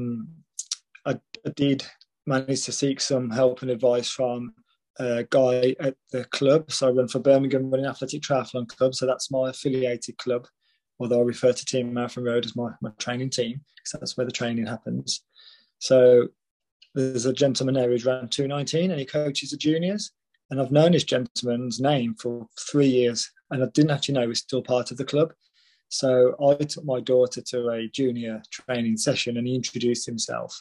I did manage to seek some help and advice from a guy at the club. So I run for Birmingham Running Athletic Triathlon Club. So that's my affiliated club, although I refer to Team Marathon Road as my training team, because that's where the training happens. So there's a gentleman there who's around 219, and he coaches the juniors. And I've known this gentleman's name for 3 years, and I didn't actually know he was still part of the club. So I took my daughter to a junior training session, and he introduced himself,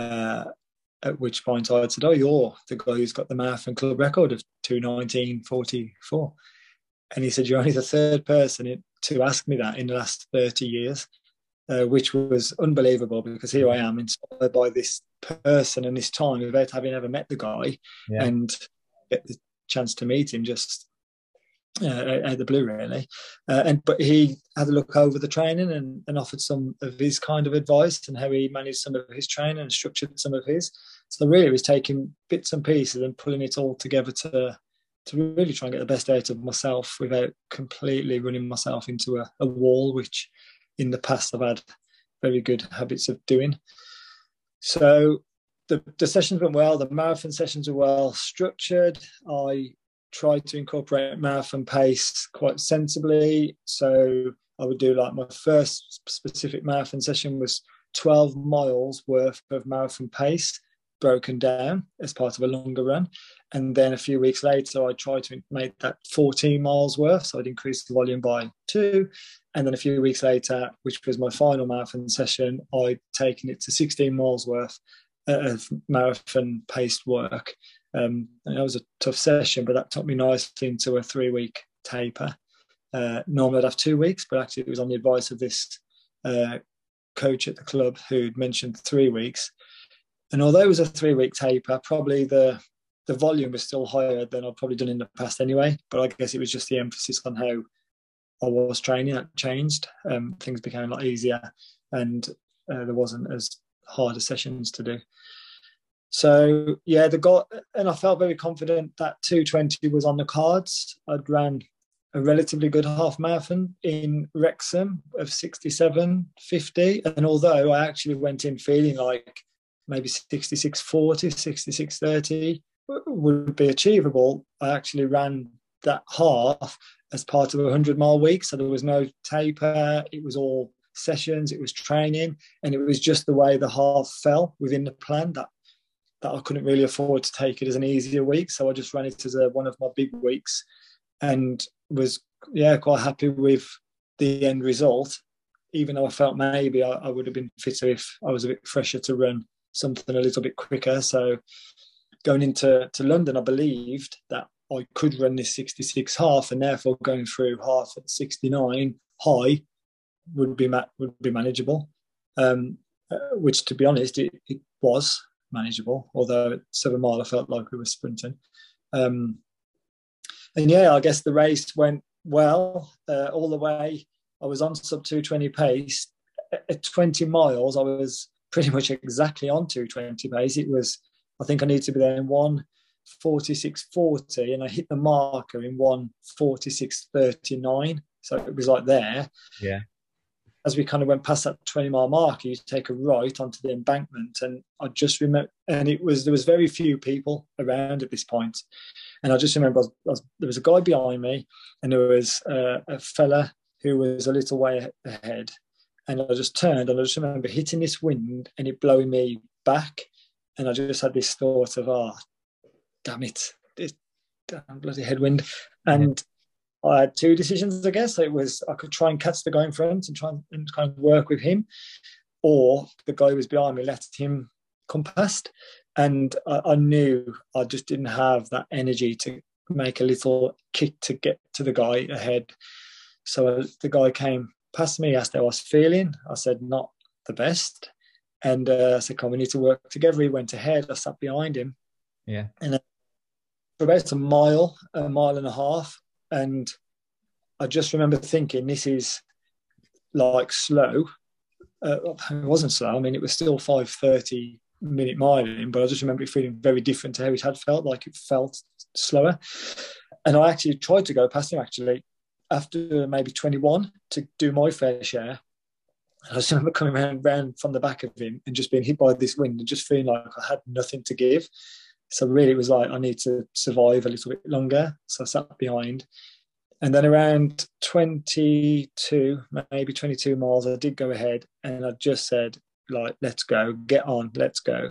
at which point I said, "Oh, you're the guy who's got the marathon club record of 2:19:44." And he said, "You're only the third person to ask me that in the last 30 years, which was unbelievable, because here I am inspired by this person and this time without having ever met the guy, and get the chance to meet him just out of the blue, really." But he had a look over the training and offered some of his kind of advice and how he managed some of his training and structured some of his. So really it was taking bits and pieces and pulling it all together to really try and get the best out of myself without completely running myself into a wall, which in the past I've had very good habits of doing. So the sessions went well. The marathon sessions were well structured. I tried to incorporate marathon pace quite sensibly. So I would do, like, my first specific marathon session was 12 miles worth of marathon pace broken down as part of a longer run. And then a few weeks later, I tried to make that 14 miles worth. So I'd increase the volume by 2. And then a few weeks later, which was my final marathon session, I'd taken it to 16 miles worth of marathon paced work. And that was a tough session, but that took me nicely into a 3-week taper. Normally I'd have 2 weeks, but actually it was on the advice of this coach at the club who'd mentioned 3 weeks. And although it was a 3-week taper, probably the volume was still higher than I'd probably done in the past anyway. But I guess it was just the emphasis on how I was training that changed. Things became a lot easier, and there wasn't as hard a sessions to do. So yeah, and I felt very confident that 220 was on the cards. I'd ran a relatively good half marathon in Wrexham of 67:50, and although I actually went in feeling like maybe 66:40, 66:30 would be achievable, I actually ran that half as part of a 100-mile week. So there was no taper. It was all sessions. It was training. And it was just the way the half fell within the plan that I couldn't really afford to take it as an easier week. So I just ran it as one of my big weeks and was, quite happy with the end result, even though I felt maybe I would have been fitter if I was a bit fresher to run something a little bit quicker. So going into London, I believed that I could run this 66 half, and therefore going through half at 69 high would be manageable. Which, to be honest, it was manageable. Although at 7 mile, I felt like we were sprinting. And I guess the race went well all the way. I was on sub 220 pace. At 20 miles, I was pretty much exactly on 220 pace. It was, I think I needed to be there in 1:46.40, and I hit the marker in 1:46.39. So it was like there. Yeah. As we kind of went past that 20-mile marker, you take a right onto the embankment, and I just remember, and there was very few people around at this point, and I just remember there was a guy behind me, and there was a fella who was a little way ahead, and I just turned, and I just remember hitting this wind and it blowing me back, and I just had this thought of, damn it, this damn bloody headwind, and I had two decisions, I guess. It was I could try and catch the guy in front and try and kind of work with him, or the guy who was behind me, let him come past. And I knew I just didn't have that energy to make a little kick to get to the guy ahead. So the guy came past me, asked how I was feeling. I said, not the best. And I said, come, we need to work together. He went ahead. I sat behind him. Yeah. And for about a mile and a half, and I just remember thinking, this is like slow. It wasn't slow. I mean, it was still 5:30 minute miling, but I just remember it feeling very different to how it had felt. Like it felt slower. And I actually tried to go past him actually after maybe 21 to do my fair share. And I just remember coming around from the back of him and just being hit by this wind and just feeling like I had nothing to give. So really it was like, I need to survive a little bit longer. So I sat behind. And then around 22, maybe 22 miles, I did go ahead, and I just said, like, let's go, get on, let's go.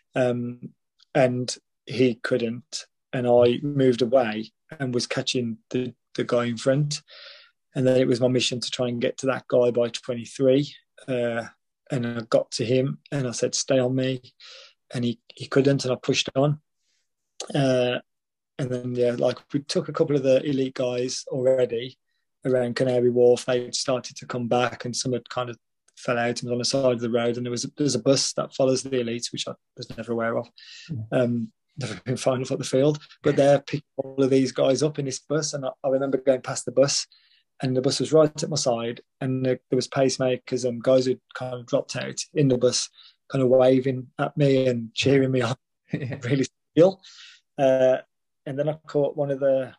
And he couldn't. And I moved away and was catching the guy in front. And then it was my mission to try and get to that guy by 23. And I got to him and I said, stay on me. And he couldn't, and I pushed on. And then, we took a couple of the elite guys already around Canary Wharf. They started to come back, and some had kind of fell out and was on the side of the road. And there's a bus that follows the elites, which I was never aware of. Never been far enough up the field. But they're picking all of these guys up in this bus. And I remember going past the bus, and the bus was right at my side. And there was pacemakers and guys who kind of dropped out in the bus, kind of waving at me and cheering me on. Really still. And then I caught one of the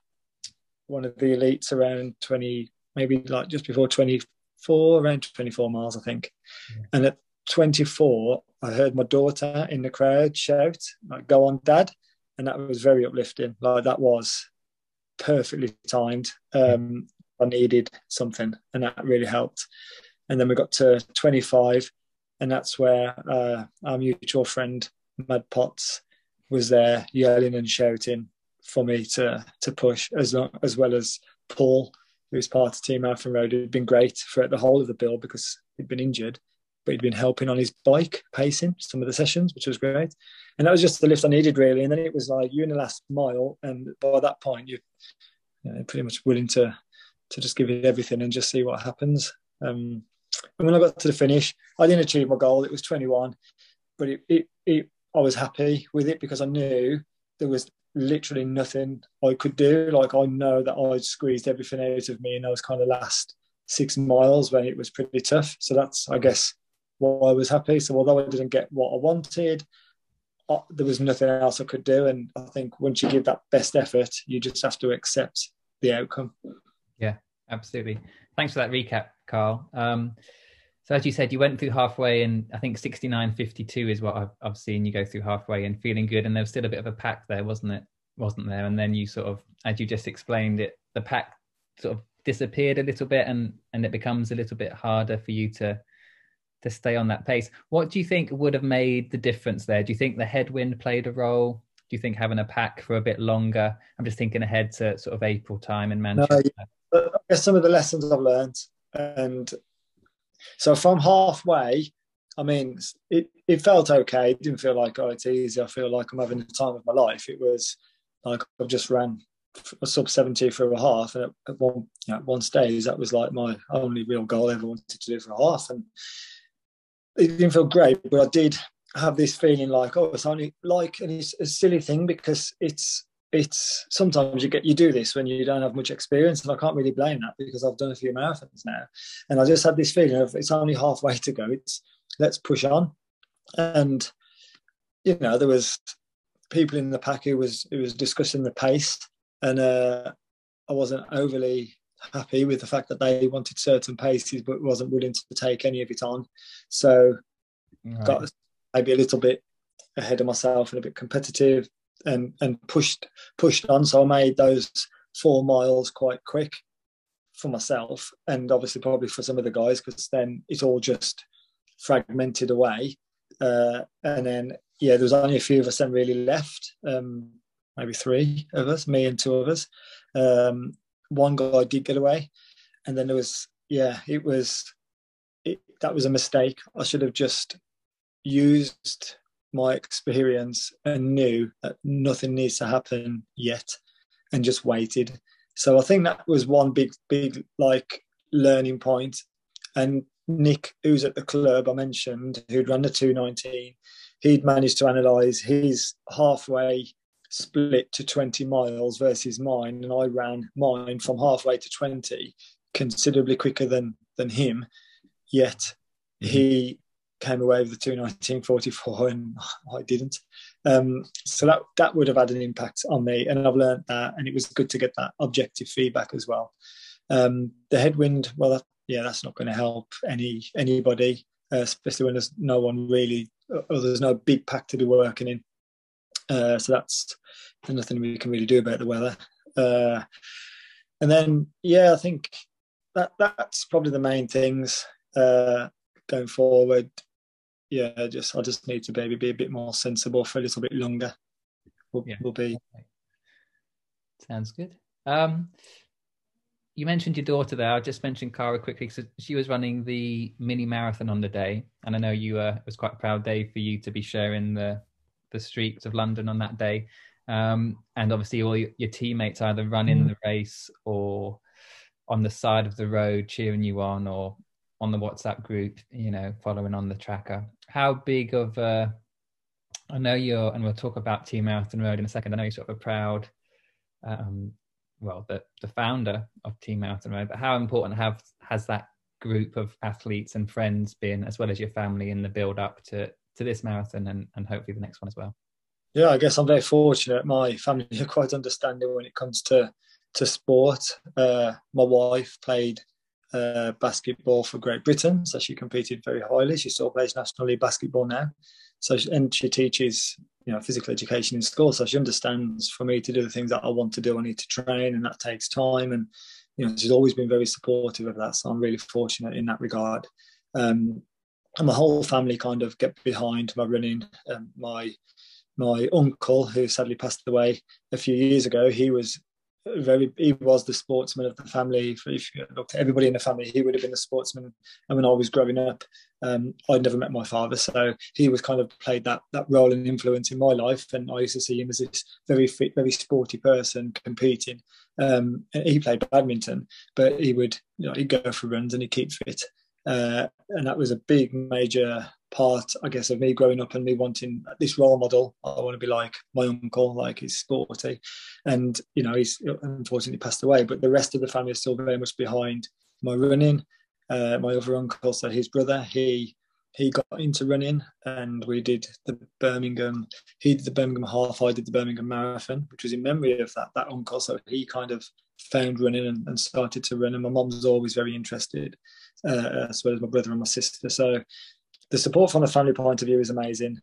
elites around 20, maybe like just before 24, around 24 miles, I think. Yeah. And at 24, I heard my daughter in the crowd shout, like, go on, Dad. And that was very uplifting. Like, that was perfectly timed. I needed something, and that really helped. And then we got to 25, and that's where our mutual friend, Mad Potts, was there yelling and shouting for me to push, as well as Paul, who was part of Team Marathon Road, who'd been great throughout the whole of the build because he'd been injured, but he'd been helping on his bike, pacing some of the sessions, which was great. And that was just the lift I needed, really. And then it was like, you're in the last mile, and by that point, you're pretty much willing to just give it everything and just see what happens. And when I got to the finish, I didn't achieve my goal. It was 21, but I was happy with it because I knew there was literally nothing I could do. Like, I know that I'd squeezed everything out of me in those kind of last 6 miles when it was pretty tough. So that's, I guess, why I was happy. So although I didn't get what I wanted, there was nothing else I could do. And I think once you give that best effort, you just have to accept the outcome. Yeah, absolutely. Thanks for that recap, Carl. So as you said, you went through halfway, and I think 69:52 is what I've seen you go through halfway and feeling good. And there was still a bit of a pack there, wasn't there? And then you sort of, as you just explained it, the pack sort of disappeared a little bit, and it becomes a little bit harder for you to stay on that pace. What do you think would have made the difference there? Do you think the headwind played a role? Do you think having a pack for a bit longer? I'm just thinking ahead to sort of April time in Manchester. No, I guess some of the lessons I've learned, and so from halfway, I mean, it felt okay. It didn't feel like, oh, it's easy. I feel like I'm having the time of my life. It was like I've just ran a sub 70 for a half, and at one stage that was like my only real goal I ever wanted to do for a half, and it didn't feel great, but I did have this feeling like, oh, it's only like, and it's a silly thing because it's sometimes you do this when you don't have much experience, and I can't really blame that because I've done a few marathons now, and I just had this feeling of it's only halfway to go. Let's push on, and there was people in the pack who was discussing the pace, and I wasn't overly happy with the fact that they wanted certain paces but wasn't willing to take any of it on. So got maybe a little bit ahead of myself and a bit competitive, and pushed on. So I made those 4 miles quite quick for myself, and obviously probably for some of the guys, because then it's all just fragmented away. And then there was only a few of us then really left, maybe 3 of us, me and 2 others. One guy did get away, and then there was that was a mistake. I should have just used my experience and knew that nothing needs to happen yet, and just waited. So I think that was one big like learning point. And Nick, who's at the club I mentioned, who'd run the 2:19, he'd managed to analyse his halfway split to 20 miles versus mine, and I ran mine from halfway to 20 considerably quicker than him, yet he came away with the 2:19.44 and I didn't. So that would have had an impact on me, and I've learned that, and it was good to get that objective feedback as well. The headwind, well, that's not going to help anybody, especially when there's no one really, or there's no big pack to be working in. So there's nothing we can really do about the weather. And then, I think that's probably the main things going forward. I just need to maybe be a bit more sensible for a little bit longer. Will be. Sounds good. You mentioned your daughter there. I'll just mention Cara quickly, because she was running the mini marathon on the day, and I know it was quite a proud day for you to be sharing the streets of London on that day, and obviously all your teammates either running the race or on the side of the road cheering you on, or on the WhatsApp group, following on the tracker. How big of I know you're, and we'll talk about Team Marathon Road in a second, I know you're sort of a proud the founder of Team Marathon Road, but how important has that group of athletes and friends been, as well as your family, in the build up to this marathon and hopefully the next one as well? Yeah, I guess I'm very fortunate. My family are quite understanding when it comes to sport. My wife played basketball for Great Britain, so she competed very highly. She still plays National League basketball now. And she teaches, physical education in school. So she understands, for me to do the things that I want to do, I need to train, and that takes time. And she's always been very supportive of that. So I'm really fortunate in that regard. And my whole family kind of get behind my running. My uncle, who sadly passed away a few years ago, he was the sportsman of the family. If you looked at everybody in the family, he would have been the sportsman. And when I was growing up, I'd never met my father, so he was kind of played that role and influence in my life. And I used to see him as this very fit, very sporty person competing. And he played badminton, but he would, he'd go for runs and he'd keep fit. And that was a big major part, I guess, of me growing up and me wanting this role model. I want to be like my uncle, like he's sporty. And, he's unfortunately passed away, but the rest of the family is still very much behind my running. My other uncle, so his brother, he got into running, and we did the Birmingham. He did the Birmingham half, I did the Birmingham marathon, which was in memory of that uncle. So he kind of found running and started to run. And my mum was always very interested, as well as my brother and my sister. So the support from the family point of view is amazing.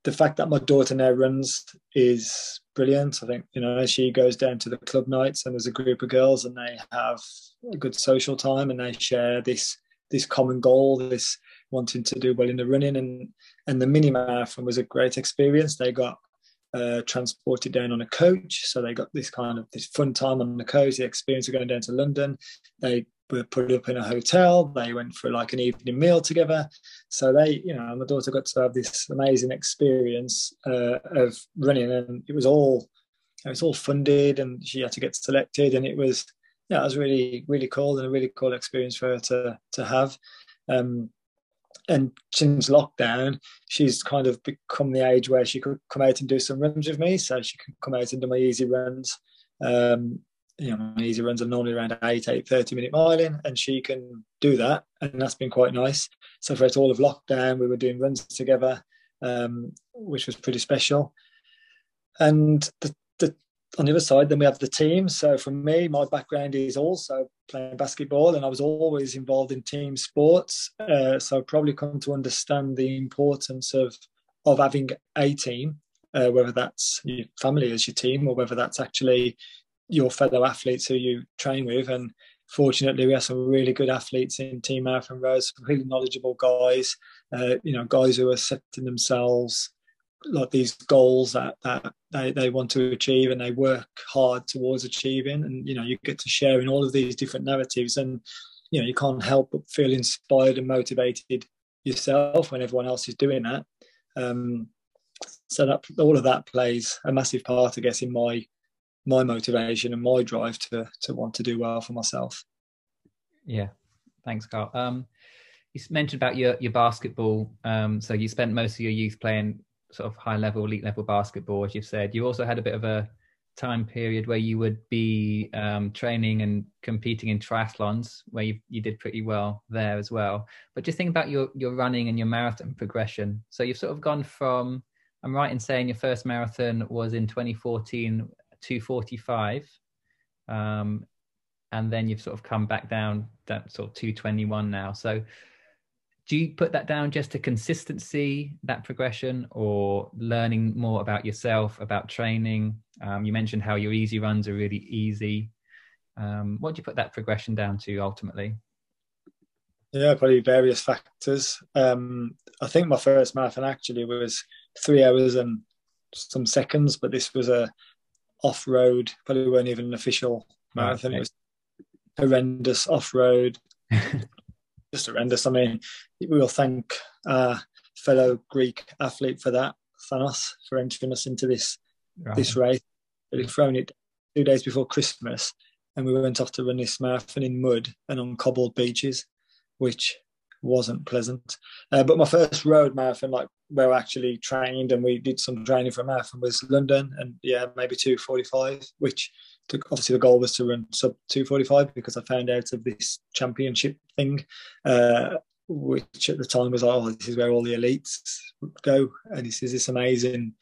the fact that my daughter now runs is brilliant. I think, she goes down to the club nights and there's a group of girls and they have a good social time and they share this common goal, this wanting to do well in the running. And the mini marathon was a great experience. They got transported down on a coach. So they got this fun time on the coach, the experience of going down to London. They were put up in a hotel. They went for like an evening meal together. So my daughter got to have this amazing experience of running, and it was all funded, and she had to get selected, and it was really, really cool, and a really cool experience for her to have. And since lockdown, she's kind of become the age where she could come out and do some runs with me. So she could come out and do my easy runs. My easy runs are normally around 30 minute miling, and she can do that, and that's been quite nice. So for all of lockdown, we were doing runs together, which was pretty special. And on the other side, then we have the team. So for me, my background is also playing basketball, and I was always involved in team sports. So I've probably come to understand the importance of having a team, whether that's your family as your team or whether that's actually your fellow athletes who you train with. And fortunately, we have some really good athletes in Team Marathon Road, some really knowledgeable guys, guys who are setting themselves like these goals that they want to achieve, and they work hard towards achieving. And you get to share in all of these different narratives, and you can't help but feel inspired and motivated yourself when everyone else is doing that. So that all of that plays a massive part, I guess, in my motivation and my drive to want to do well for myself. Yeah, thanks, Carl. You mentioned about your basketball. So you spent most of your youth playing sort of high level, elite level basketball, as you've said. You also had a bit of a time period where you would be training and competing in triathlons, where you did pretty well there as well. But just think about your running and your marathon progression. So you've sort of gone from, I'm right in saying your first marathon was in 2014, 2:45, and then you've sort of come back down that sort of 2:21 now. So do you put that down just to consistency, that progression, or learning more about yourself, about training? You mentioned how your easy runs are really easy. What do you put that progression down to ultimately? Yeah, probably various factors. I think my first marathon actually was 3 hours and some seconds, but this was a off-road, probably weren't even an official marathon. Right, okay. It was horrendous off-road. Just horrendous. I mean, we will thank our fellow Greek athlete for that, Thanos, for entering us into this race. We'd thrown it 2 days before Christmas, and we went off to run this marathon in mud and on cobbled beaches, which wasn't pleasant. But my first road marathon, like where I actually trained and we did some training for a marathon, was London, and maybe 2:45, which obviously the goal was to run sub 2:45 because I found out of this championship thing, which at the time was this is where all the elites go, and this is this amazing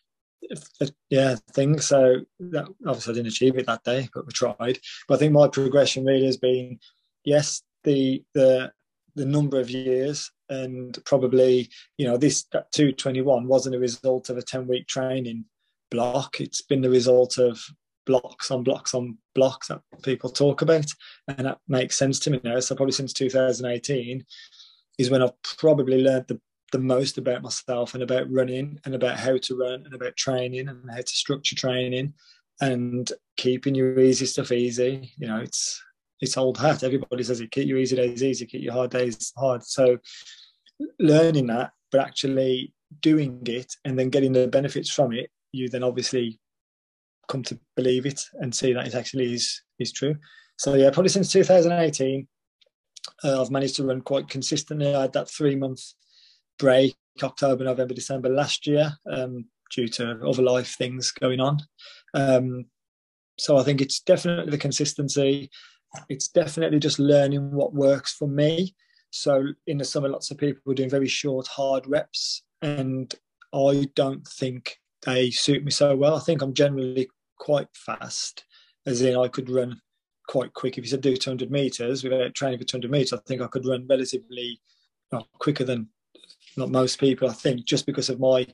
thing. So that obviously I didn't achieve it that day, but we tried. But I think my progression really has been, yes, the number of years, and probably that 2:21 wasn't a result of a 10-week training block. It's been the result of blocks on blocks on blocks that people talk about, and that makes sense to me now. So probably since 2018 is when I've probably learned the most about myself and about running and about how to run and about training and how to structure training and keeping your easy stuff easy. It's old hat. Everybody says it, keep your easy days easy, keep your hard days hard. So learning that, but actually doing it and then getting the benefits from it, you then obviously come to believe it and see that it actually is true. So probably since 2018, I've managed to run quite consistently. I had that 3-month break, October, November, December last year, due to other life things going on. So I think it's definitely the consistency. It's definitely just learning what works for me. So in the summer, lots of people were doing very short, hard reps, and I don't think they suit me so well. I think I'm generally quite fast, as in I could run quite quick. If you said do 200 meters without training for 200 meters, I think I could run relatively quicker than not most people, I think, just because of my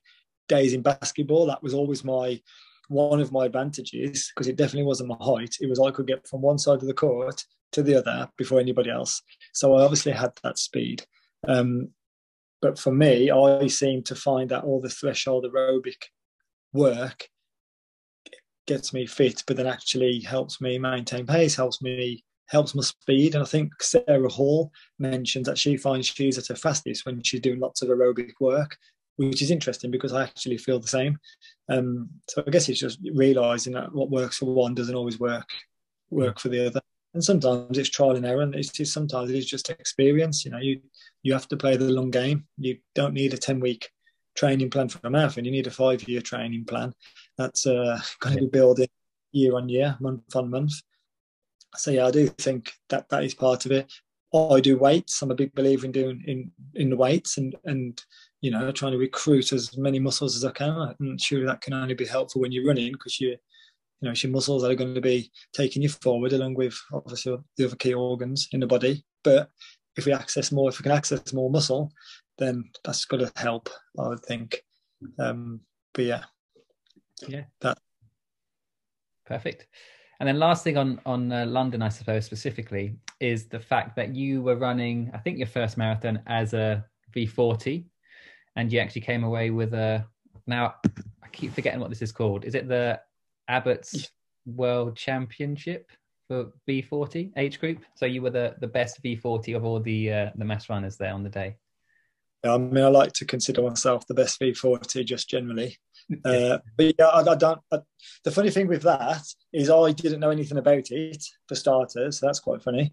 days in basketball, that was always one of my advantages, because it definitely wasn't my height. It was I could get from one side of the court to the other before anybody else. So I obviously had that speed. But for me, I seem to find that all the threshold aerobic work gets me fit, but then actually helps me maintain pace, helps my speed. And I think Sarah Hall mentions that she finds she's at her fastest when she's doing lots of aerobic work, which is interesting because I actually feel the same. So I guess it's just realising that what works for one doesn't always work for the other. And sometimes it's trial and error, and sometimes it is just experience. You have to play the long game. You don't need a 10-week training plan for a marathon. You need a 5-year training plan that's going to be building year on year, month on month. So yeah, I do think that is part of it. I do weights. I'm a big believer in doing in the weights and trying to recruit as many muscles as I can. I'm sure that can only be helpful when you're running, because your muscles are going to be taking you forward, along with obviously the other key organs in the body. But if we can access more muscle, then that's going to help, I would think. But yeah, that perfect. And then last thing on London, I suppose specifically, is the fact that you were running, I think, your first marathon as a V40, and you actually came away with now I keep forgetting what this is called. Is it the Abbott's World Championship for V40 age group? So you were the best V40 of all the mass runners there on the day. I mean, I like to consider myself the best V40 just generally. But yeah, I don't. The funny thing with that is I didn't know anything about it, for starters. So that's quite funny.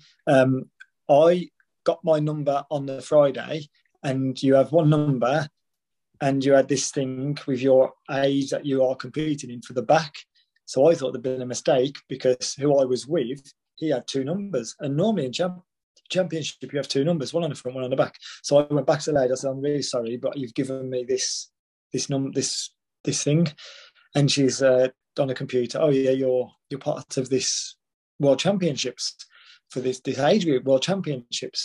I got my number on the Friday, and you have one number, and you had this thing with your age that you are competing in for the back. So I thought there'd been a mistake, because who I was with, he had two numbers, and normally in championship you have two numbers, one on the front, one on the back. So I went back to the lady. I said, "I'm really sorry, but you've given me this thing," and she's on a computer. "Oh yeah, you're part of this World Championships for this age group World Championships."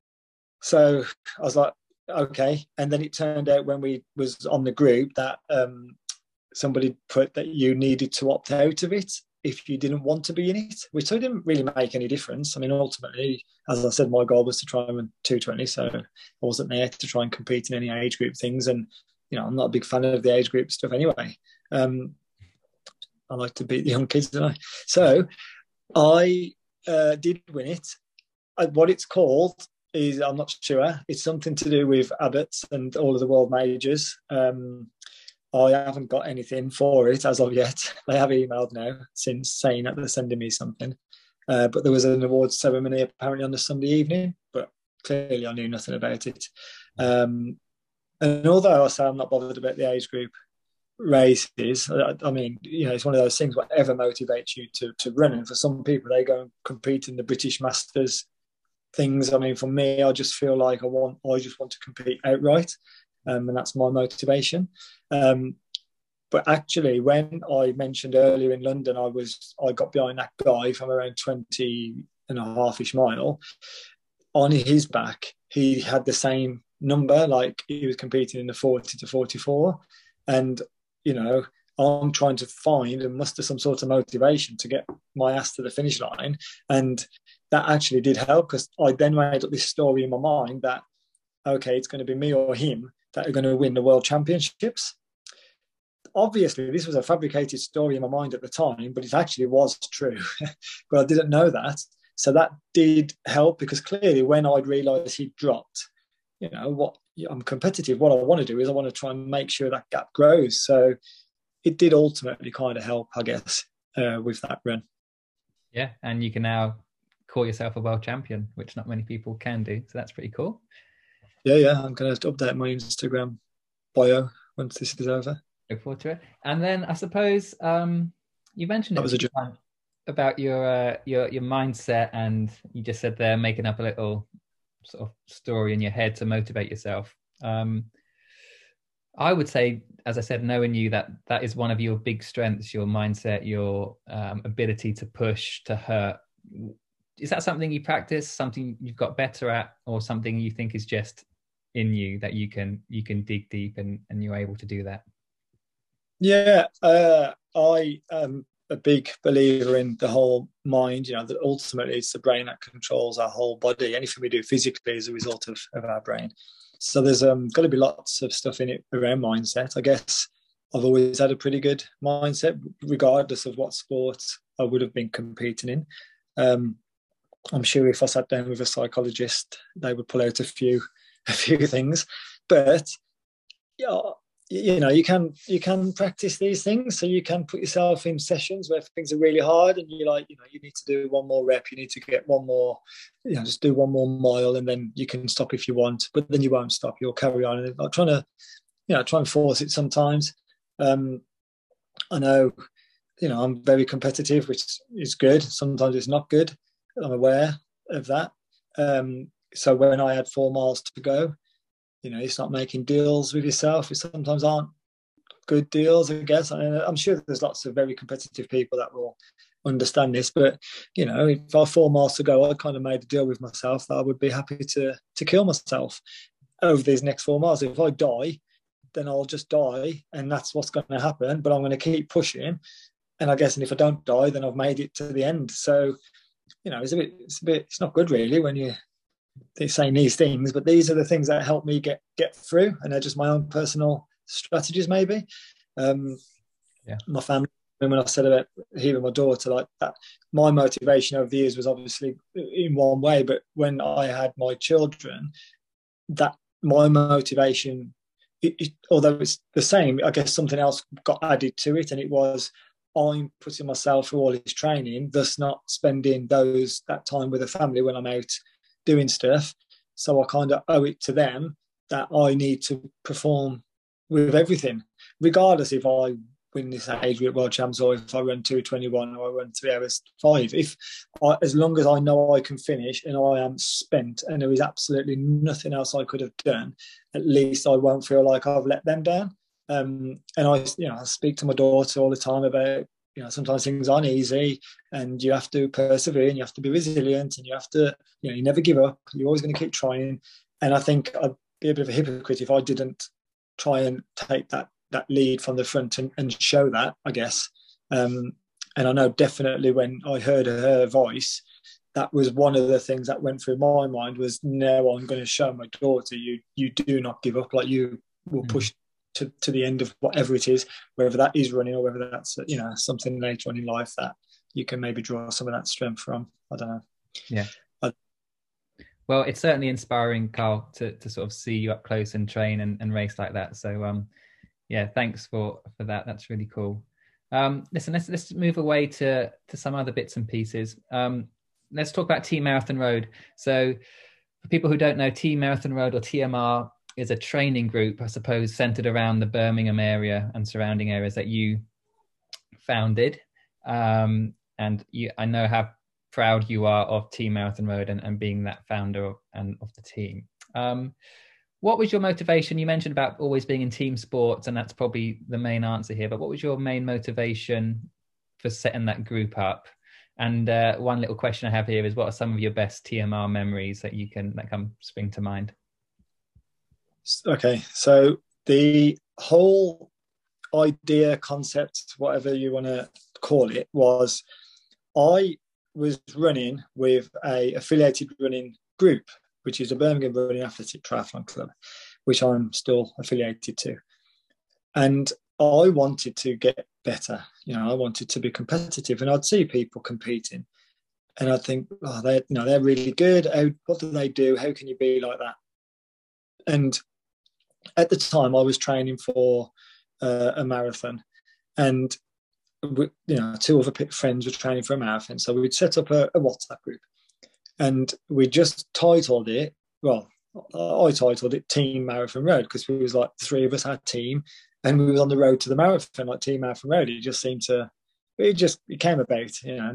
So I was like, okay. And then it turned out when we was on the group that somebody put that you needed to opt out of it if you didn't want to be in it, which didn't really make any difference. I mean, ultimately, as I said, my goal was to try and run 220, so I wasn't there to try and compete in any age group things. And I'm not a big fan of the age group stuff anyway. I like to beat the young kids, don't I? So I did win it. What it's called is, I'm not sure. It's something to do with Abbott's and all of the world majors. I haven't got anything for it as of yet. They have emailed now since saying that they're sending me something. But there was an awards ceremony apparently on the Sunday evening, but clearly I knew nothing about it. And although I say I'm not bothered about the age group races, I mean, it's one of those things, whatever motivates you to run. And for some people, they go and compete in the British Masters things. I mean, for me, I just feel like I just want to compete outright. And that's my motivation. But actually, when I mentioned earlier in London, I got behind that guy from around 20 and a half-ish mile. On his back, he had the same number, like he was competing in the 40 to 44. And, I'm trying to find and muster some sort of motivation to get my ass to the finish line. And that actually did help, because I then made up this story in my mind that, okay, it's going to be me or him that are going to win the World Championships. Obviously, this was a fabricated story in my mind at the time, but it actually was true. But I didn't know that. So that did help, because clearly when I'd realised he'd dropped, I'm competitive. What I want to do is I want to try and make sure that gap grows. So it did ultimately kind of help, I guess, with that run. Yeah, and you can now call yourself a world champion, which not many people can do. So that's pretty cool. Yeah, I'm going to update my Instagram bio once this is over. Look forward to it. And then I suppose you mentioned that was a joke about your mindset, and you just said there making up a little sort of story in your head to motivate yourself. I would say, as I said, knowing you, that is one of your big strengths, your mindset, your ability to push, to hurt. Is that something you practice, something you've got better at, or something you think is just in you that you can dig deep, and you're able to do that? Yeah, I am a big believer in the whole mind. That ultimately it's the brain that controls our whole body. Anything we do physically is a result of our brain. So there's got to be lots of stuff in it around mindset. I guess I've always had a pretty good mindset, regardless of what sport I would have been competing in. I'm sure if I sat down with a psychologist, they would pull out a few things. But you can practice these things. So you can put yourself in sessions where things are really hard, and you need to do one more rep. You need to get one more, just do one more mile, and then you can stop if you want. But then you won't stop. You'll carry on. And I'm trying to force it sometimes. I know, I'm very competitive, which is good. Sometimes it's not good. I'm aware of that. So when I had 4 miles to go, you start making deals with yourself, which sometimes aren't good deals, I guess. I'm sure there's lots of very competitive people that will understand this, but, if I had 4 miles to go, I kind of made a deal with myself that I would be happy to kill myself over these next 4 miles. If I die, then I'll just die, and that's what's going to happen, but I'm going to keep pushing. And I guess, and if I don't die, then I've made it to the end. So, it's not good really when they're saying these things, but these are the things that help me get through, and they're just my own personal strategies, maybe. My family, when I said about hearing my daughter like that, my motivation over the years was obviously in one way, but when I had my children, that my motivation, although it's the same, I guess something else got added to it, and it was, I'm putting myself through all this training, thus not spending that time with the family when I'm out doing stuff. So I kind of owe it to them that I need to perform with everything, regardless if I win this age group world champs or if I run 2:21 or I run 3 hours 5. As long as I know I can finish and I am spent and there is absolutely nothing else I could have done, at least I won't feel like I've let them down. And I speak to my daughter all the time about, sometimes things aren't easy, and you have to persevere, and you have to be resilient, and you have to, you never give up. You're always going to keep trying. And I think I'd be a bit of a hypocrite if I didn't try and take that lead from the front and show that, I guess. And I know definitely when I heard her voice, that was one of the things that went through my mind was, no, I'm going to show my daughter, you do not give up. Like, you will push to the end of whatever it is, whether that is running or whether that's something later on in life that you can maybe draw some of that strength from. I don't know. Yeah. Well, it's certainly inspiring, Carl, to sort of see you up close and train and race like that. So thanks for that. That's really cool. Listen, let's move away to some other bits and pieces. Let's talk about Team Marathon Road. So for people who don't know, Team Marathon Road, or TMR, is a training group, I suppose, centered around the Birmingham area and surrounding areas that you founded. And I know how proud you are of Team Marathon Road and being that founder of the team. What was your motivation? You mentioned about always being in team sports, and that's probably the main answer here, but what was your main motivation for setting that group up? And one little question I have here is, what are some of your best TMR memories that come spring to mind? Okay, so the whole idea, concept, whatever you want to call it, was I was running with a affiliated running group, which is the Birmingham Running Athletic Triathlon Club, which I'm still affiliated to. And I wanted to get better. I wanted to be competitive, and I'd see people competing, and I'd think, oh, they're really good. What do they do? How can you be like that? And at the time, I was training for a marathon, and 2 other friends were training for a marathon. So we'd set up a WhatsApp group, and we just titled it. Well, I titled it Team Marathon Road, because we was like 3 of us had team, and we was on the road to the marathon, like Team Marathon Road. It just seemed to, it came about.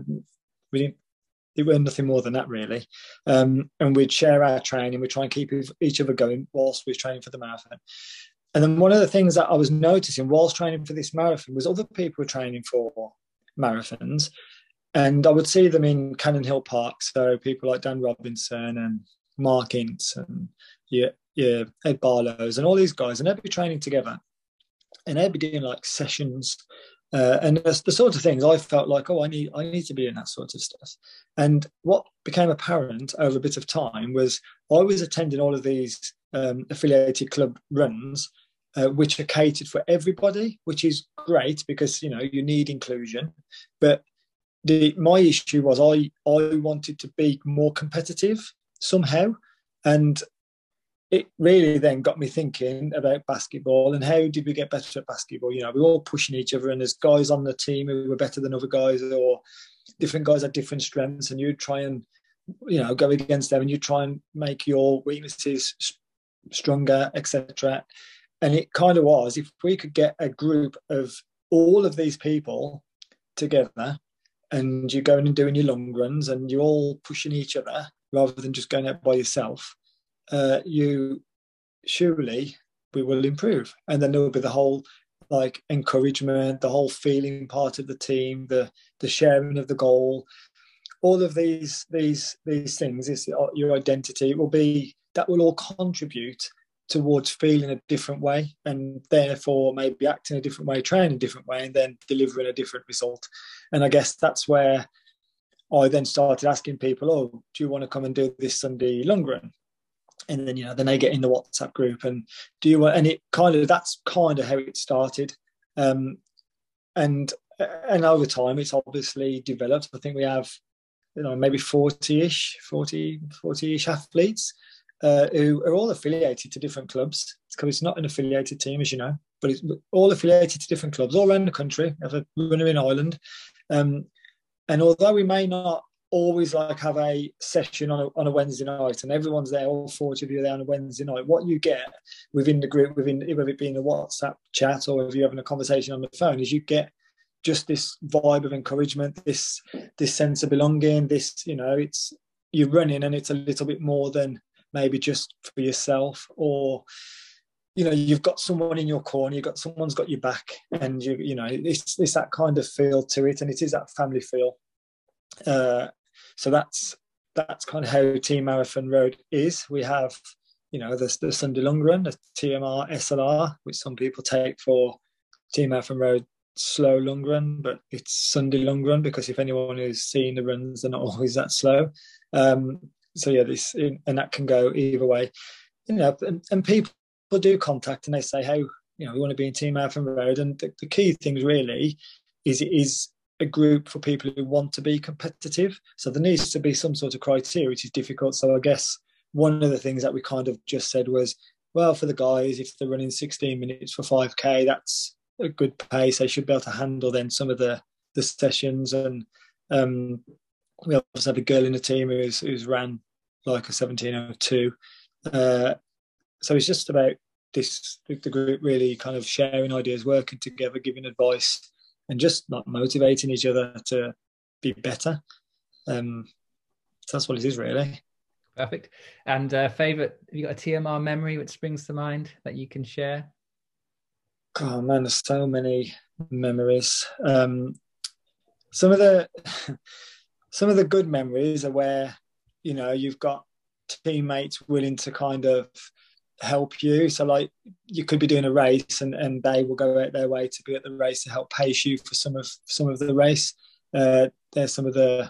It was nothing more than that, really. And we'd share our training. We'd try and keep each other going whilst we was training for the marathon. And then one of the things that I was noticing whilst training for this marathon was other people were training for marathons. And I would see them in Cannon Hill Park. So people like Dan Robinson and Mark Ince and Ed Barlow's and all these guys, and they'd be training together, and they'd be doing like sessions. And the sort of things I felt like, I need to be in that sort of stuff. And what became apparent over a bit of time was I was attending all of these affiliated club runs, which are catered for everybody, which is great because, you need inclusion. But my issue was I wanted to be more competitive somehow. And it really then got me thinking about basketball and how did we get better at basketball? We were all pushing each other, and there's guys on the team who were better than other guys, or different guys had different strengths, and you'd try and, go against them, and you try and make your weaknesses stronger, etc. And it kind of was, if we could get a group of all of these people together, and you're going and doing your long runs, and you're all pushing each other rather than just going out by yourself, surely we will improve. And then there will be the whole encouragement, the whole feeling part of the team, the sharing of the goal, all of these things is your identity. That will all contribute towards feeling a different way, and therefore maybe acting a different way, training a different way, and then delivering a different result. And I guess that's where I then started asking people, do you want to come and do this Sunday long run? And then, then they get in the WhatsApp group and that's kind of how it started. And over time, it's obviously developed. I think we have, maybe 40-ish athletes who are all affiliated to different clubs. It's not an affiliated team, as you know, but it's all affiliated to different clubs all around the country. We have a runner in Ireland. And although we may not always have a session on a Wednesday night, and everyone's there, all 40 of you are there on a Wednesday night, what you get within the group, whether it being a WhatsApp chat or if you're having a conversation on the phone, is you get just this vibe of encouragement, this sense of belonging, it's you're running, and it's a little bit more than maybe just for yourself, or you've got someone in your corner, someone's got your back, and it's that kind of feel to it, and it is that family feel. So that's kind of how Team Marathon Road is. We have, the Sunday Long Run, the TMR SLR, which some people take for Team Marathon Road Slow Long Run, but it's Sunday Long Run because if anyone who's seen the runs, they're not always that slow. So yeah, and that can go either way, and people do contact and they say, how, we want to be in Team Marathon Road. And the key things really is it is a group for people who want to be competitive. So there needs to be some sort of criteria, which is difficult. So I guess one of the things that we kind of just said was, well, for the guys, if they're running 16 minutes for 5K, that's a good pace. They should be able to handle then some of the sessions. And we also had a girl in the team who's ran like a 17:02. So it's just about the group really kind of sharing ideas, working together, giving advice, and just motivating each other to be better. So that's what it is, really. Perfect. And favourite, have you got a TMR memory which springs to mind that you can share? Oh man, there's so many memories. Some of the good memories are where, you've got teammates willing to kind of help you. So you could be doing a race and they will go out their way to be at the race to help pace you for some of the race. There's some of the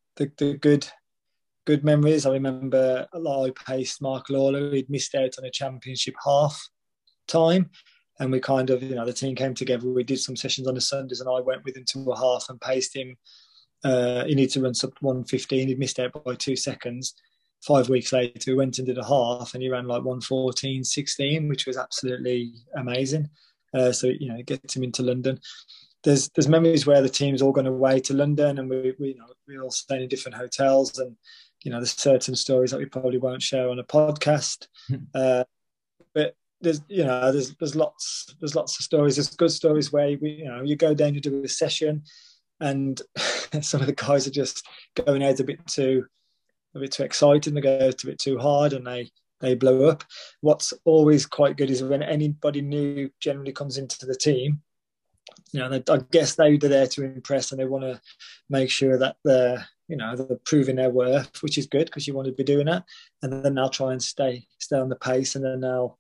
good memories. I remember I paced Mark Lawler. He'd missed out on a championship half time, and we kind of, the team came together. We did some sessions on the Sundays, and I went with him to a half and paced him. He needed to run sub 1:15. He'd missed out by 2 seconds. 5 weeks later, we went and did a half, and he ran 1:14.16, which was absolutely amazing. So it gets him into London. There's memories where the team's all gone away to London, and we all staying in different hotels, and there's certain stories that we probably won't share on a podcast. But there's lots of stories. There's good stories where you go down, you do a session, and some of the guys are just going out a bit too excited, they go out a bit too hard, and they blow up. What's always quite good is when anybody new generally comes into the team, I guess they're there to impress, and they want to make sure that they're they're proving their worth, which is good because you want to be doing that. And then they'll try and stay on the pace, and then they'll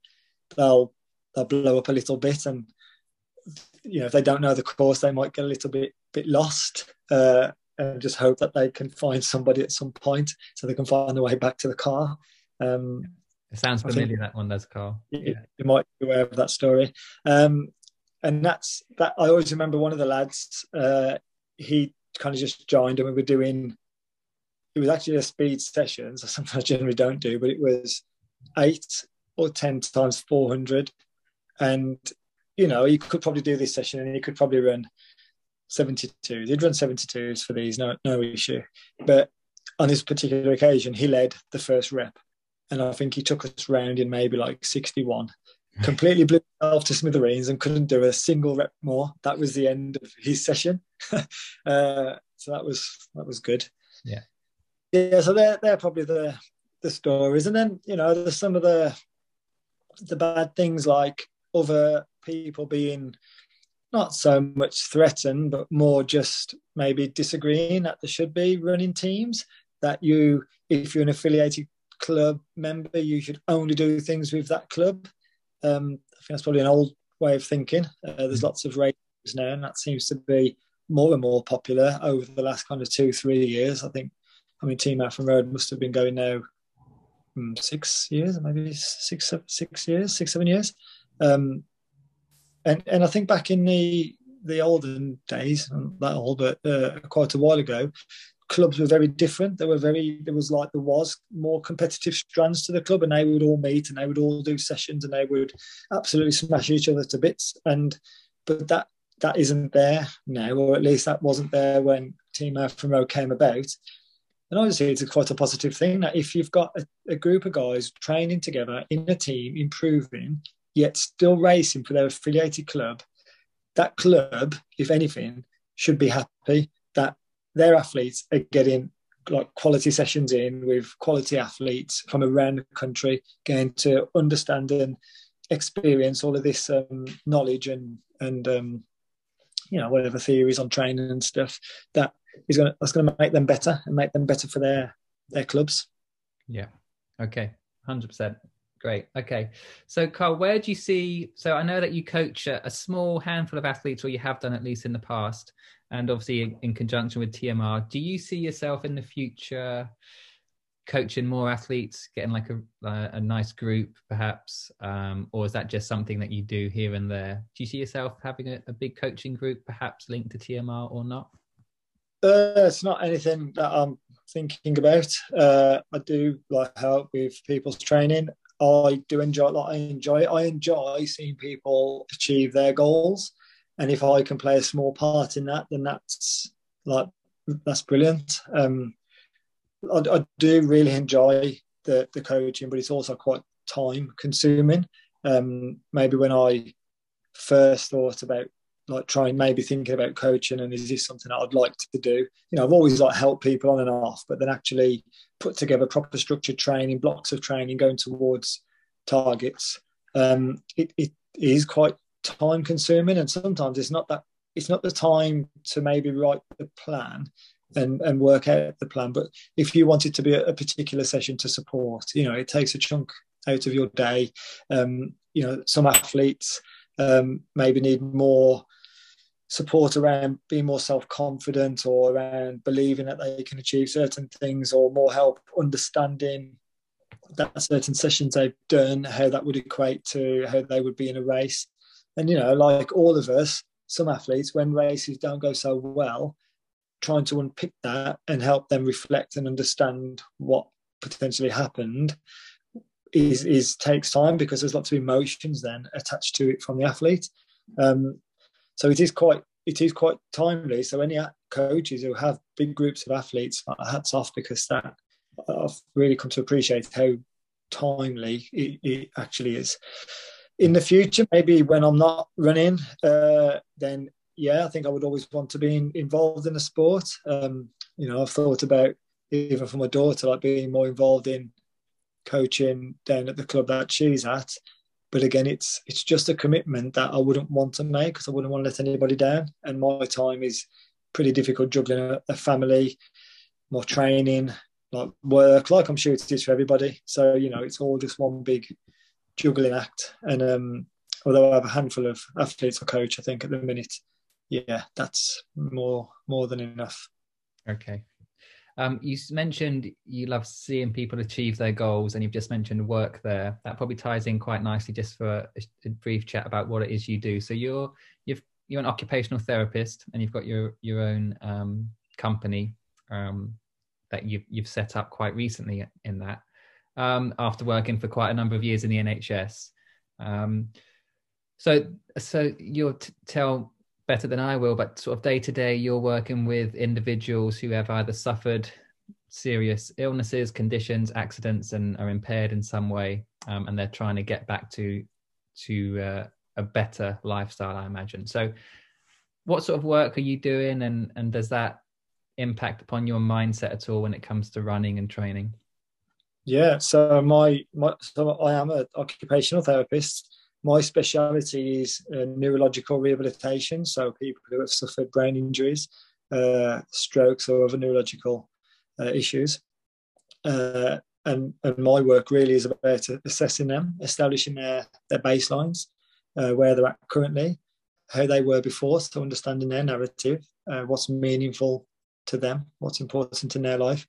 blow up a little bit. And if they don't know the course, they might get a little bit lost, and just hope that they can find somebody at some point so they can find their way back to the car. It sounds familiar, that one does, Carl. You might be aware of that story. And that's that. I always remember one of the lads, he kind of just joined, and we were doing, it was actually a speed session, so something I generally don't do, but it was 8 or 10 times 400. And, you could probably do this session and you could probably run 72s. He'd run 72s for these, no issue. But on this particular occasion, he led the first rep. And I think he took us round in maybe like 61. Completely blew himself to smithereens and couldn't do a single rep more. That was the end of his session. So that was good. Yeah. So they're probably the stories. And then, there's some of the bad things, like other people being not so much threatened, but more just maybe disagreeing that there should be running teams, that if you're an affiliated club member, you should only do things with that club. I think that's probably an old way of thinking. There's lots of races now, and that seems to be more and more popular over the last kind of 2-3 years. I think, Team Afton Road must have been going now 6 years, maybe 6-7 years. And I think back in the olden days, not that old, but quite a while ago, clubs were very different. There was more competitive strands to the club, and they would all meet and they would all do sessions and they would absolutely smash each other to bits. But that isn't there now, or at least that wasn't there when Team Afton Road came about. And obviously it's quite a positive thing that if you've got a group of guys training together in a team, improving, yet still racing for their affiliated club, that club, if anything, should be happy that their athletes are getting like quality sessions in with quality athletes from around the country, getting to understand and experience all of this knowledge and whatever theories on training and stuff that's going to make them better and make them better for their clubs. Yeah. Okay. 100%. Great. Okay. So Carl, where do you see, so I know that you coach a small handful of athletes, or you have done at least in the past, and obviously in conjunction with TMR. Do you see yourself in the future coaching more athletes, getting like a nice group perhaps, or is that just something that you do here and there? Do you see yourself having a big coaching group perhaps linked to TMR or not? It's not anything that I'm thinking about. I do help with people's training. I do enjoy it. I enjoy seeing people achieve their goals, and if I can play a small part in that, then that's brilliant. I do really enjoy the coaching, but it's also quite time consuming. Maybe when I first thought about thinking about coaching, and is this something that I'd like to do? I've always helped people on and off, but then actually put together proper structured training, blocks of training going towards targets. It is quite time consuming, and sometimes it's not the time to maybe write the plan and work out the plan. But if you want it to be a particular session to support, it takes a chunk out of your day. Some athletes maybe need more support around being more self-confident, or around believing that they can achieve certain things, or more help understanding that certain sessions they've done, how that would equate to how they would be in a race. And, like all of us, some athletes, when races don't go so well, trying to unpick that and help them reflect and understand what potentially happened is takes time, because there's lots of emotions then attached to it from the athlete. So it is quite timely. So any coaches who have big groups of athletes, hats off, because that I've really come to appreciate how timely it actually is. In the future, maybe when I'm not running, then I think I would always want to be involved in a sport. I've thought about, even for my daughter, being more involved in coaching down at the club that she's at. But again, it's just a commitment that I wouldn't want to make, because I wouldn't want to let anybody down. And my time is pretty difficult juggling a family, more training, like work, like I'm sure it is for everybody. So, you know, it's all just one big juggling act. And although I have a handful of athletes I coach, I think at the minute, yeah, that's more than enough. Okay. You mentioned you love seeing people achieve their goals, and you've just mentioned work there. That probably ties in quite nicely just for a brief chat about what it is you do. So you're an occupational therapist, and you've got your own company that you've set up quite recently in that, after working for quite a number of years in the NHS. So you'll tell better than I will, but sort of day to day, you're working with individuals who have either suffered serious illnesses, conditions, accidents, and are impaired in some way, and they're trying to get back to a better lifestyle, I imagine. So what sort of work are you doing, and does that impact upon your mindset at all when it comes to running and training? Yeah, so so I am an occupational therapist. My speciality is neurological rehabilitation, so people who have suffered brain injuries, strokes, or other neurological issues. And my work really is about assessing them, establishing their baselines, where they're at currently, how they were before, so understanding their narrative, what's meaningful to them, what's important in their life,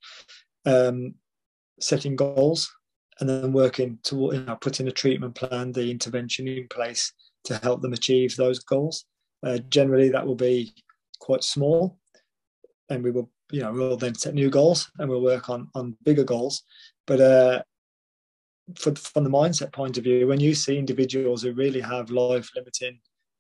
setting goals, and then working toward, you know, putting a treatment plan, the intervention in place to help them achieve those goals. Generally, that will be quite small, and we'll then set new goals, and we'll work on bigger goals. But from the mindset point of view, when you see individuals who really have life-limiting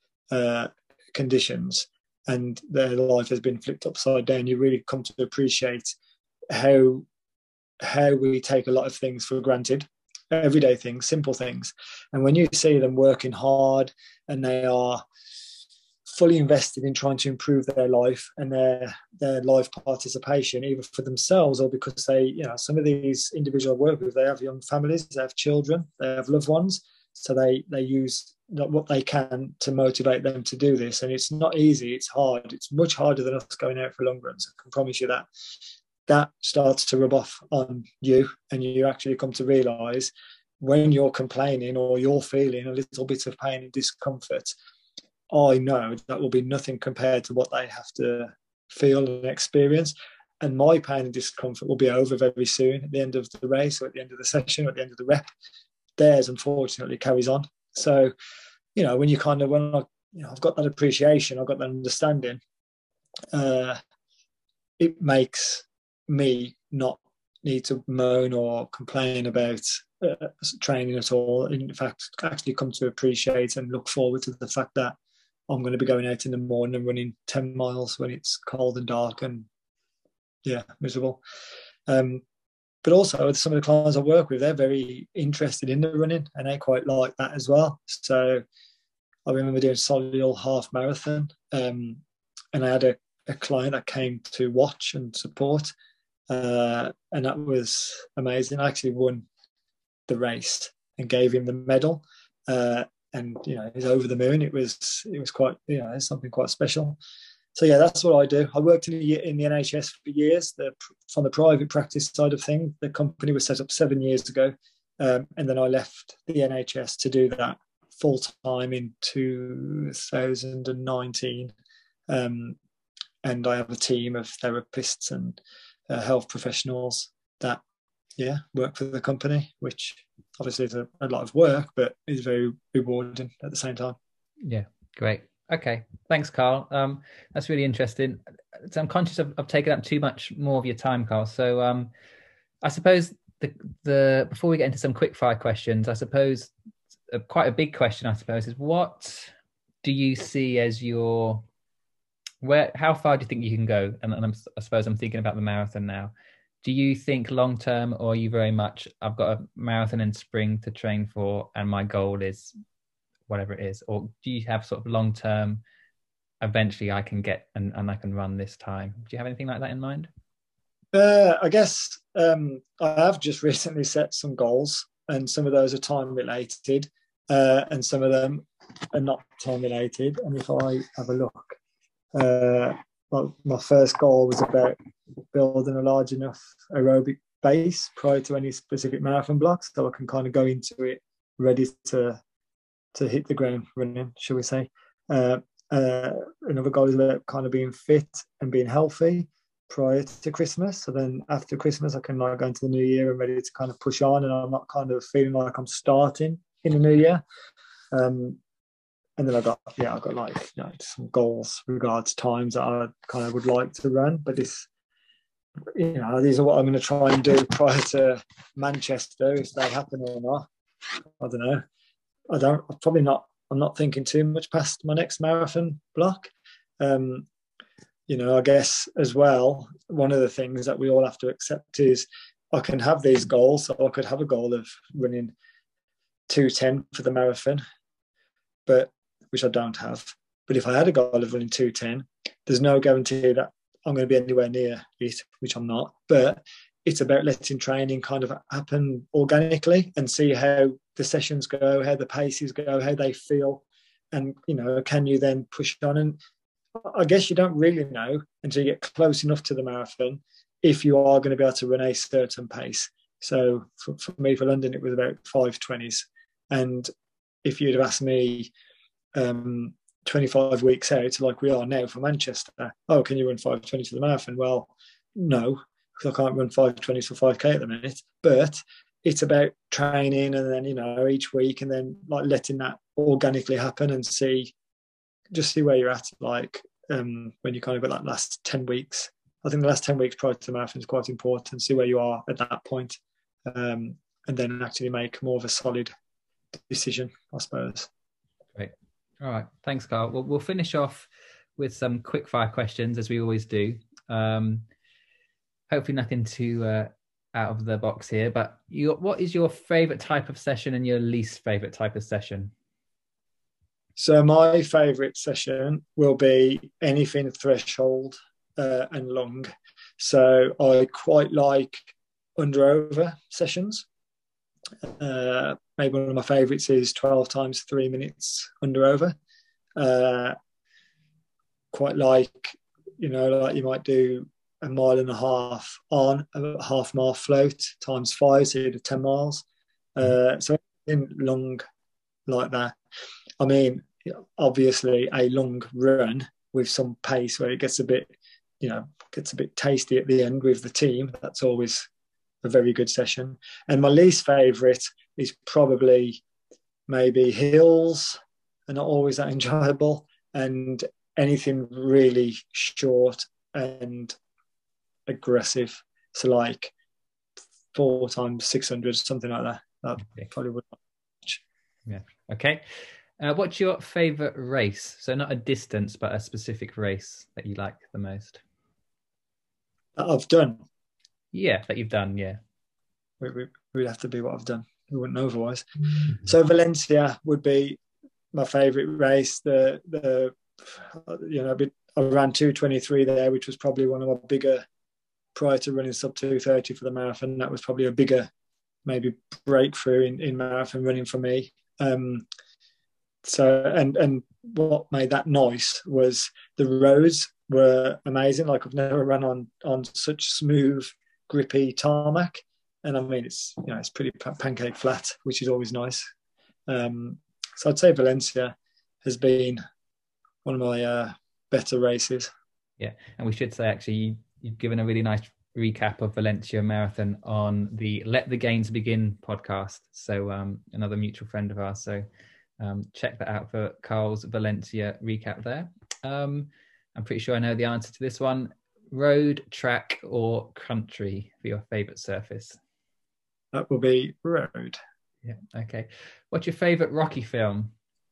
conditions, and their life has been flipped upside down, you really come to appreciate how we take a lot of things for granted, everyday things, simple things. And when you see them working hard and they are fully invested in trying to improve their life and their life participation, either for themselves or because they, you know, some of these individuals I work with, they have young families, they have children, they have loved ones. So they use what they can to motivate them to do this. And it's not easy, it's hard. It's much harder than us going out for long runs, I can promise you that. That starts to rub off on you, and you actually come to realise when you're complaining or you're feeling a little bit of pain and discomfort, I know that will be nothing compared to what they have to feel and experience. And my pain and discomfort will be over very soon at the end of the race, or at the end of the session, or at the end of the rep. Theirs, unfortunately, carries on. So, you know, when I've got that appreciation, I've got that understanding, it makes me not need to moan or complain about training at all. In fact, actually come to appreciate and look forward to the fact that I'm going to be going out in the morning and running 10 miles when it's cold and dark and, yeah, miserable. But also some of the clients I work with, they're very interested in the running, and they quite like that as well. So I remember doing Solihull half marathon, and I had a client that came to watch and support, and that was amazing. I actually won the race and gave him the medal, and you know, he's over the moon. It was quite, you know, it's something quite special. So yeah, that's what I do. I worked in the NHS for years, from the private practice side of things. The company was set up 7 years ago, and then I left the NHS to do that full time in 2019. And I have a team of therapists and health professionals that, yeah, work for the company, which obviously is a lot of work, but is very rewarding at the same time. Yeah, great. Okay, thanks, Carl. That's really interesting. So I'm conscious of taking up too much more of your time, Carl. So I suppose the before we get into some quick fire questions, I suppose quite a big question, I suppose, is what do you see as how far do you think you can go? And I suppose I'm thinking about the marathon now. Do you think long term, or are you very much, I've got a marathon in spring to train for, and my goal is whatever it is? Or do you have sort of long term, eventually I can get and I can run this time? Do you have anything like that in mind? I guess I have just recently set some goals, and some of those are time related, and some of them are not time related. And if I have a look, my first goal was about building a large enough aerobic base prior to any specific marathon blocks, so I can kind of go into it ready to hit the ground running, shall we say. Another goal is about kind of being fit and being healthy prior to Christmas. So then after Christmas, I can like go into the new year and ready to kind of push on, and I'm not kind of feeling like I'm starting in the new year. And then I got like some goals regards times that I kind of would like to run, but this, these are what I'm going to try and do prior to Manchester, if they happen or not. I don't know. I'm not thinking too much past my next marathon block. I guess as well, one of the things that we all have to accept is I can have these goals. So I could have a goal of running 2:10 for the marathon, which I don't have. But if I had a goal of running 2:10, there's no guarantee that I'm going to be anywhere near it, which I'm not. But it's about letting training kind of happen organically and see how the sessions go, how the paces go, how they feel. And, can you then push on? And I guess you don't really know until you get close enough to the marathon if you are going to be able to run a certain pace. So for me, for London, it was about 5:20s. And if you'd have asked me 25 weeks out, like we are now for Manchester, can you run 5:20 to the marathon? Well, no, because I can't run 5:20 for 5K at the minute. But it's about training and then, each week, and then like letting that organically happen and see where you're at, like when you kind of got that last 10 weeks. I think the last 10 weeks prior to the marathon is quite important, see where you are at that point, and then actually make more of a solid decision, I suppose. Great. All right. Thanks, Carl. We'll finish off with some quick fire questions, as we always do. Hopefully nothing too out of the box here, but what is your favourite type of session and your least favourite type of session? So my favourite session will be anything threshold and long. So I quite like under-over sessions. Maybe one of my favourites is 12 times 3 minutes under-over. Quite like, like you might do a mile and a half on, a half mile float times 5, so you do 10 miles. So in long like that. I mean, obviously a long run with some pace where it gets a bit tasty at the end with the team. That's always a very good session. And my least favourite is probably maybe hills, and not always that enjoyable, and anything really short and aggressive. So like 4 times 600, something like that. That probably would not much. Yeah. Okay. What's your favourite race? So not a distance, but a specific race that you like the most. That I've done. Yeah, that you've done. Yeah. It would have to be what I've done. We wouldn't know otherwise. So Valencia would be my favourite race. I ran 2:23 there, which was probably one of my bigger, prior to running sub 2:30 for the marathon. That was probably a bigger, maybe breakthrough in marathon running for me. So what made that nice was the roads were amazing. Like I've never run on such smooth, grippy tarmac. And I mean, it's pretty pancake flat, which is always nice. So I'd say Valencia has been one of my better races. Yeah, and we should say actually you've given a really nice recap of Valencia Marathon on the Let the Gains Begin podcast. So another mutual friend of ours. So check that out for Carl's Valencia recap there. I'm pretty sure I know the answer to this one. Road, track, or country for your favourite surface? That will be road. Yeah. Okay. What's your favourite Rocky film?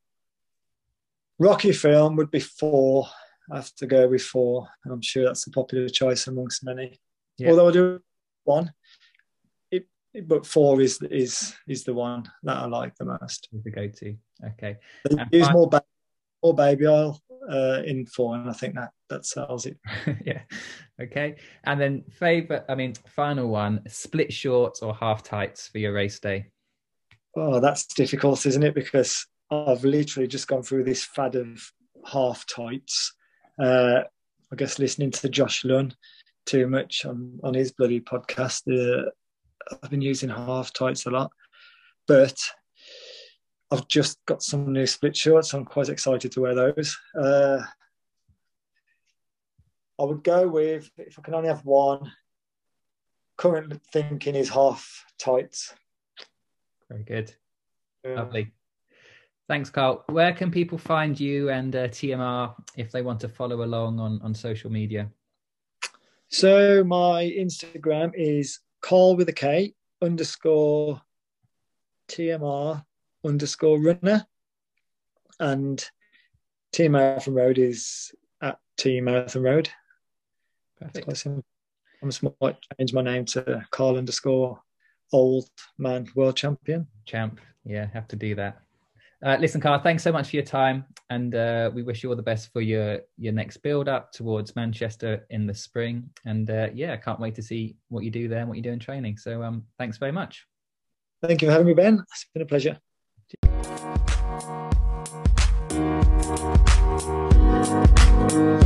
Rocky film would be 4. I have to go with 4. And I'm sure that's a popular choice amongst many. Yeah. Although I do 1, but 4 is the one that I like the most. Is the go-to. Okay. They use more baby oil in 4, and I think that sells it. Yeah. Okay. And then final one, split shorts or half tights for your race day? Oh, that's difficult, isn't it? Because I've literally just gone through this fad of half tights. I guess, listening to Josh Lunn too much on his bloody podcast. I've been using half tights a lot, but I've just got some new split shorts. So I'm quite excited to wear those. I would go with, if I can only have one, current thinking is half tights. Very good. Lovely. Thanks, Carl. Where can people find you and TMR if they want to follow along on social media? So my Instagram is Carl with a K _ TMR _ runner, and Team Marathon Road is at Team Marathon Road. Perfect. I might change my name to Carl _ Old Man World Champion. Champ. Yeah, have to do that. Listen, Carl, thanks so much for your time, and we wish you all the best for your next build up towards Manchester in the spring. And I can't wait to see what you do there and what you do in training. So thanks very much. Thank you for having me, Ben. It's been a pleasure.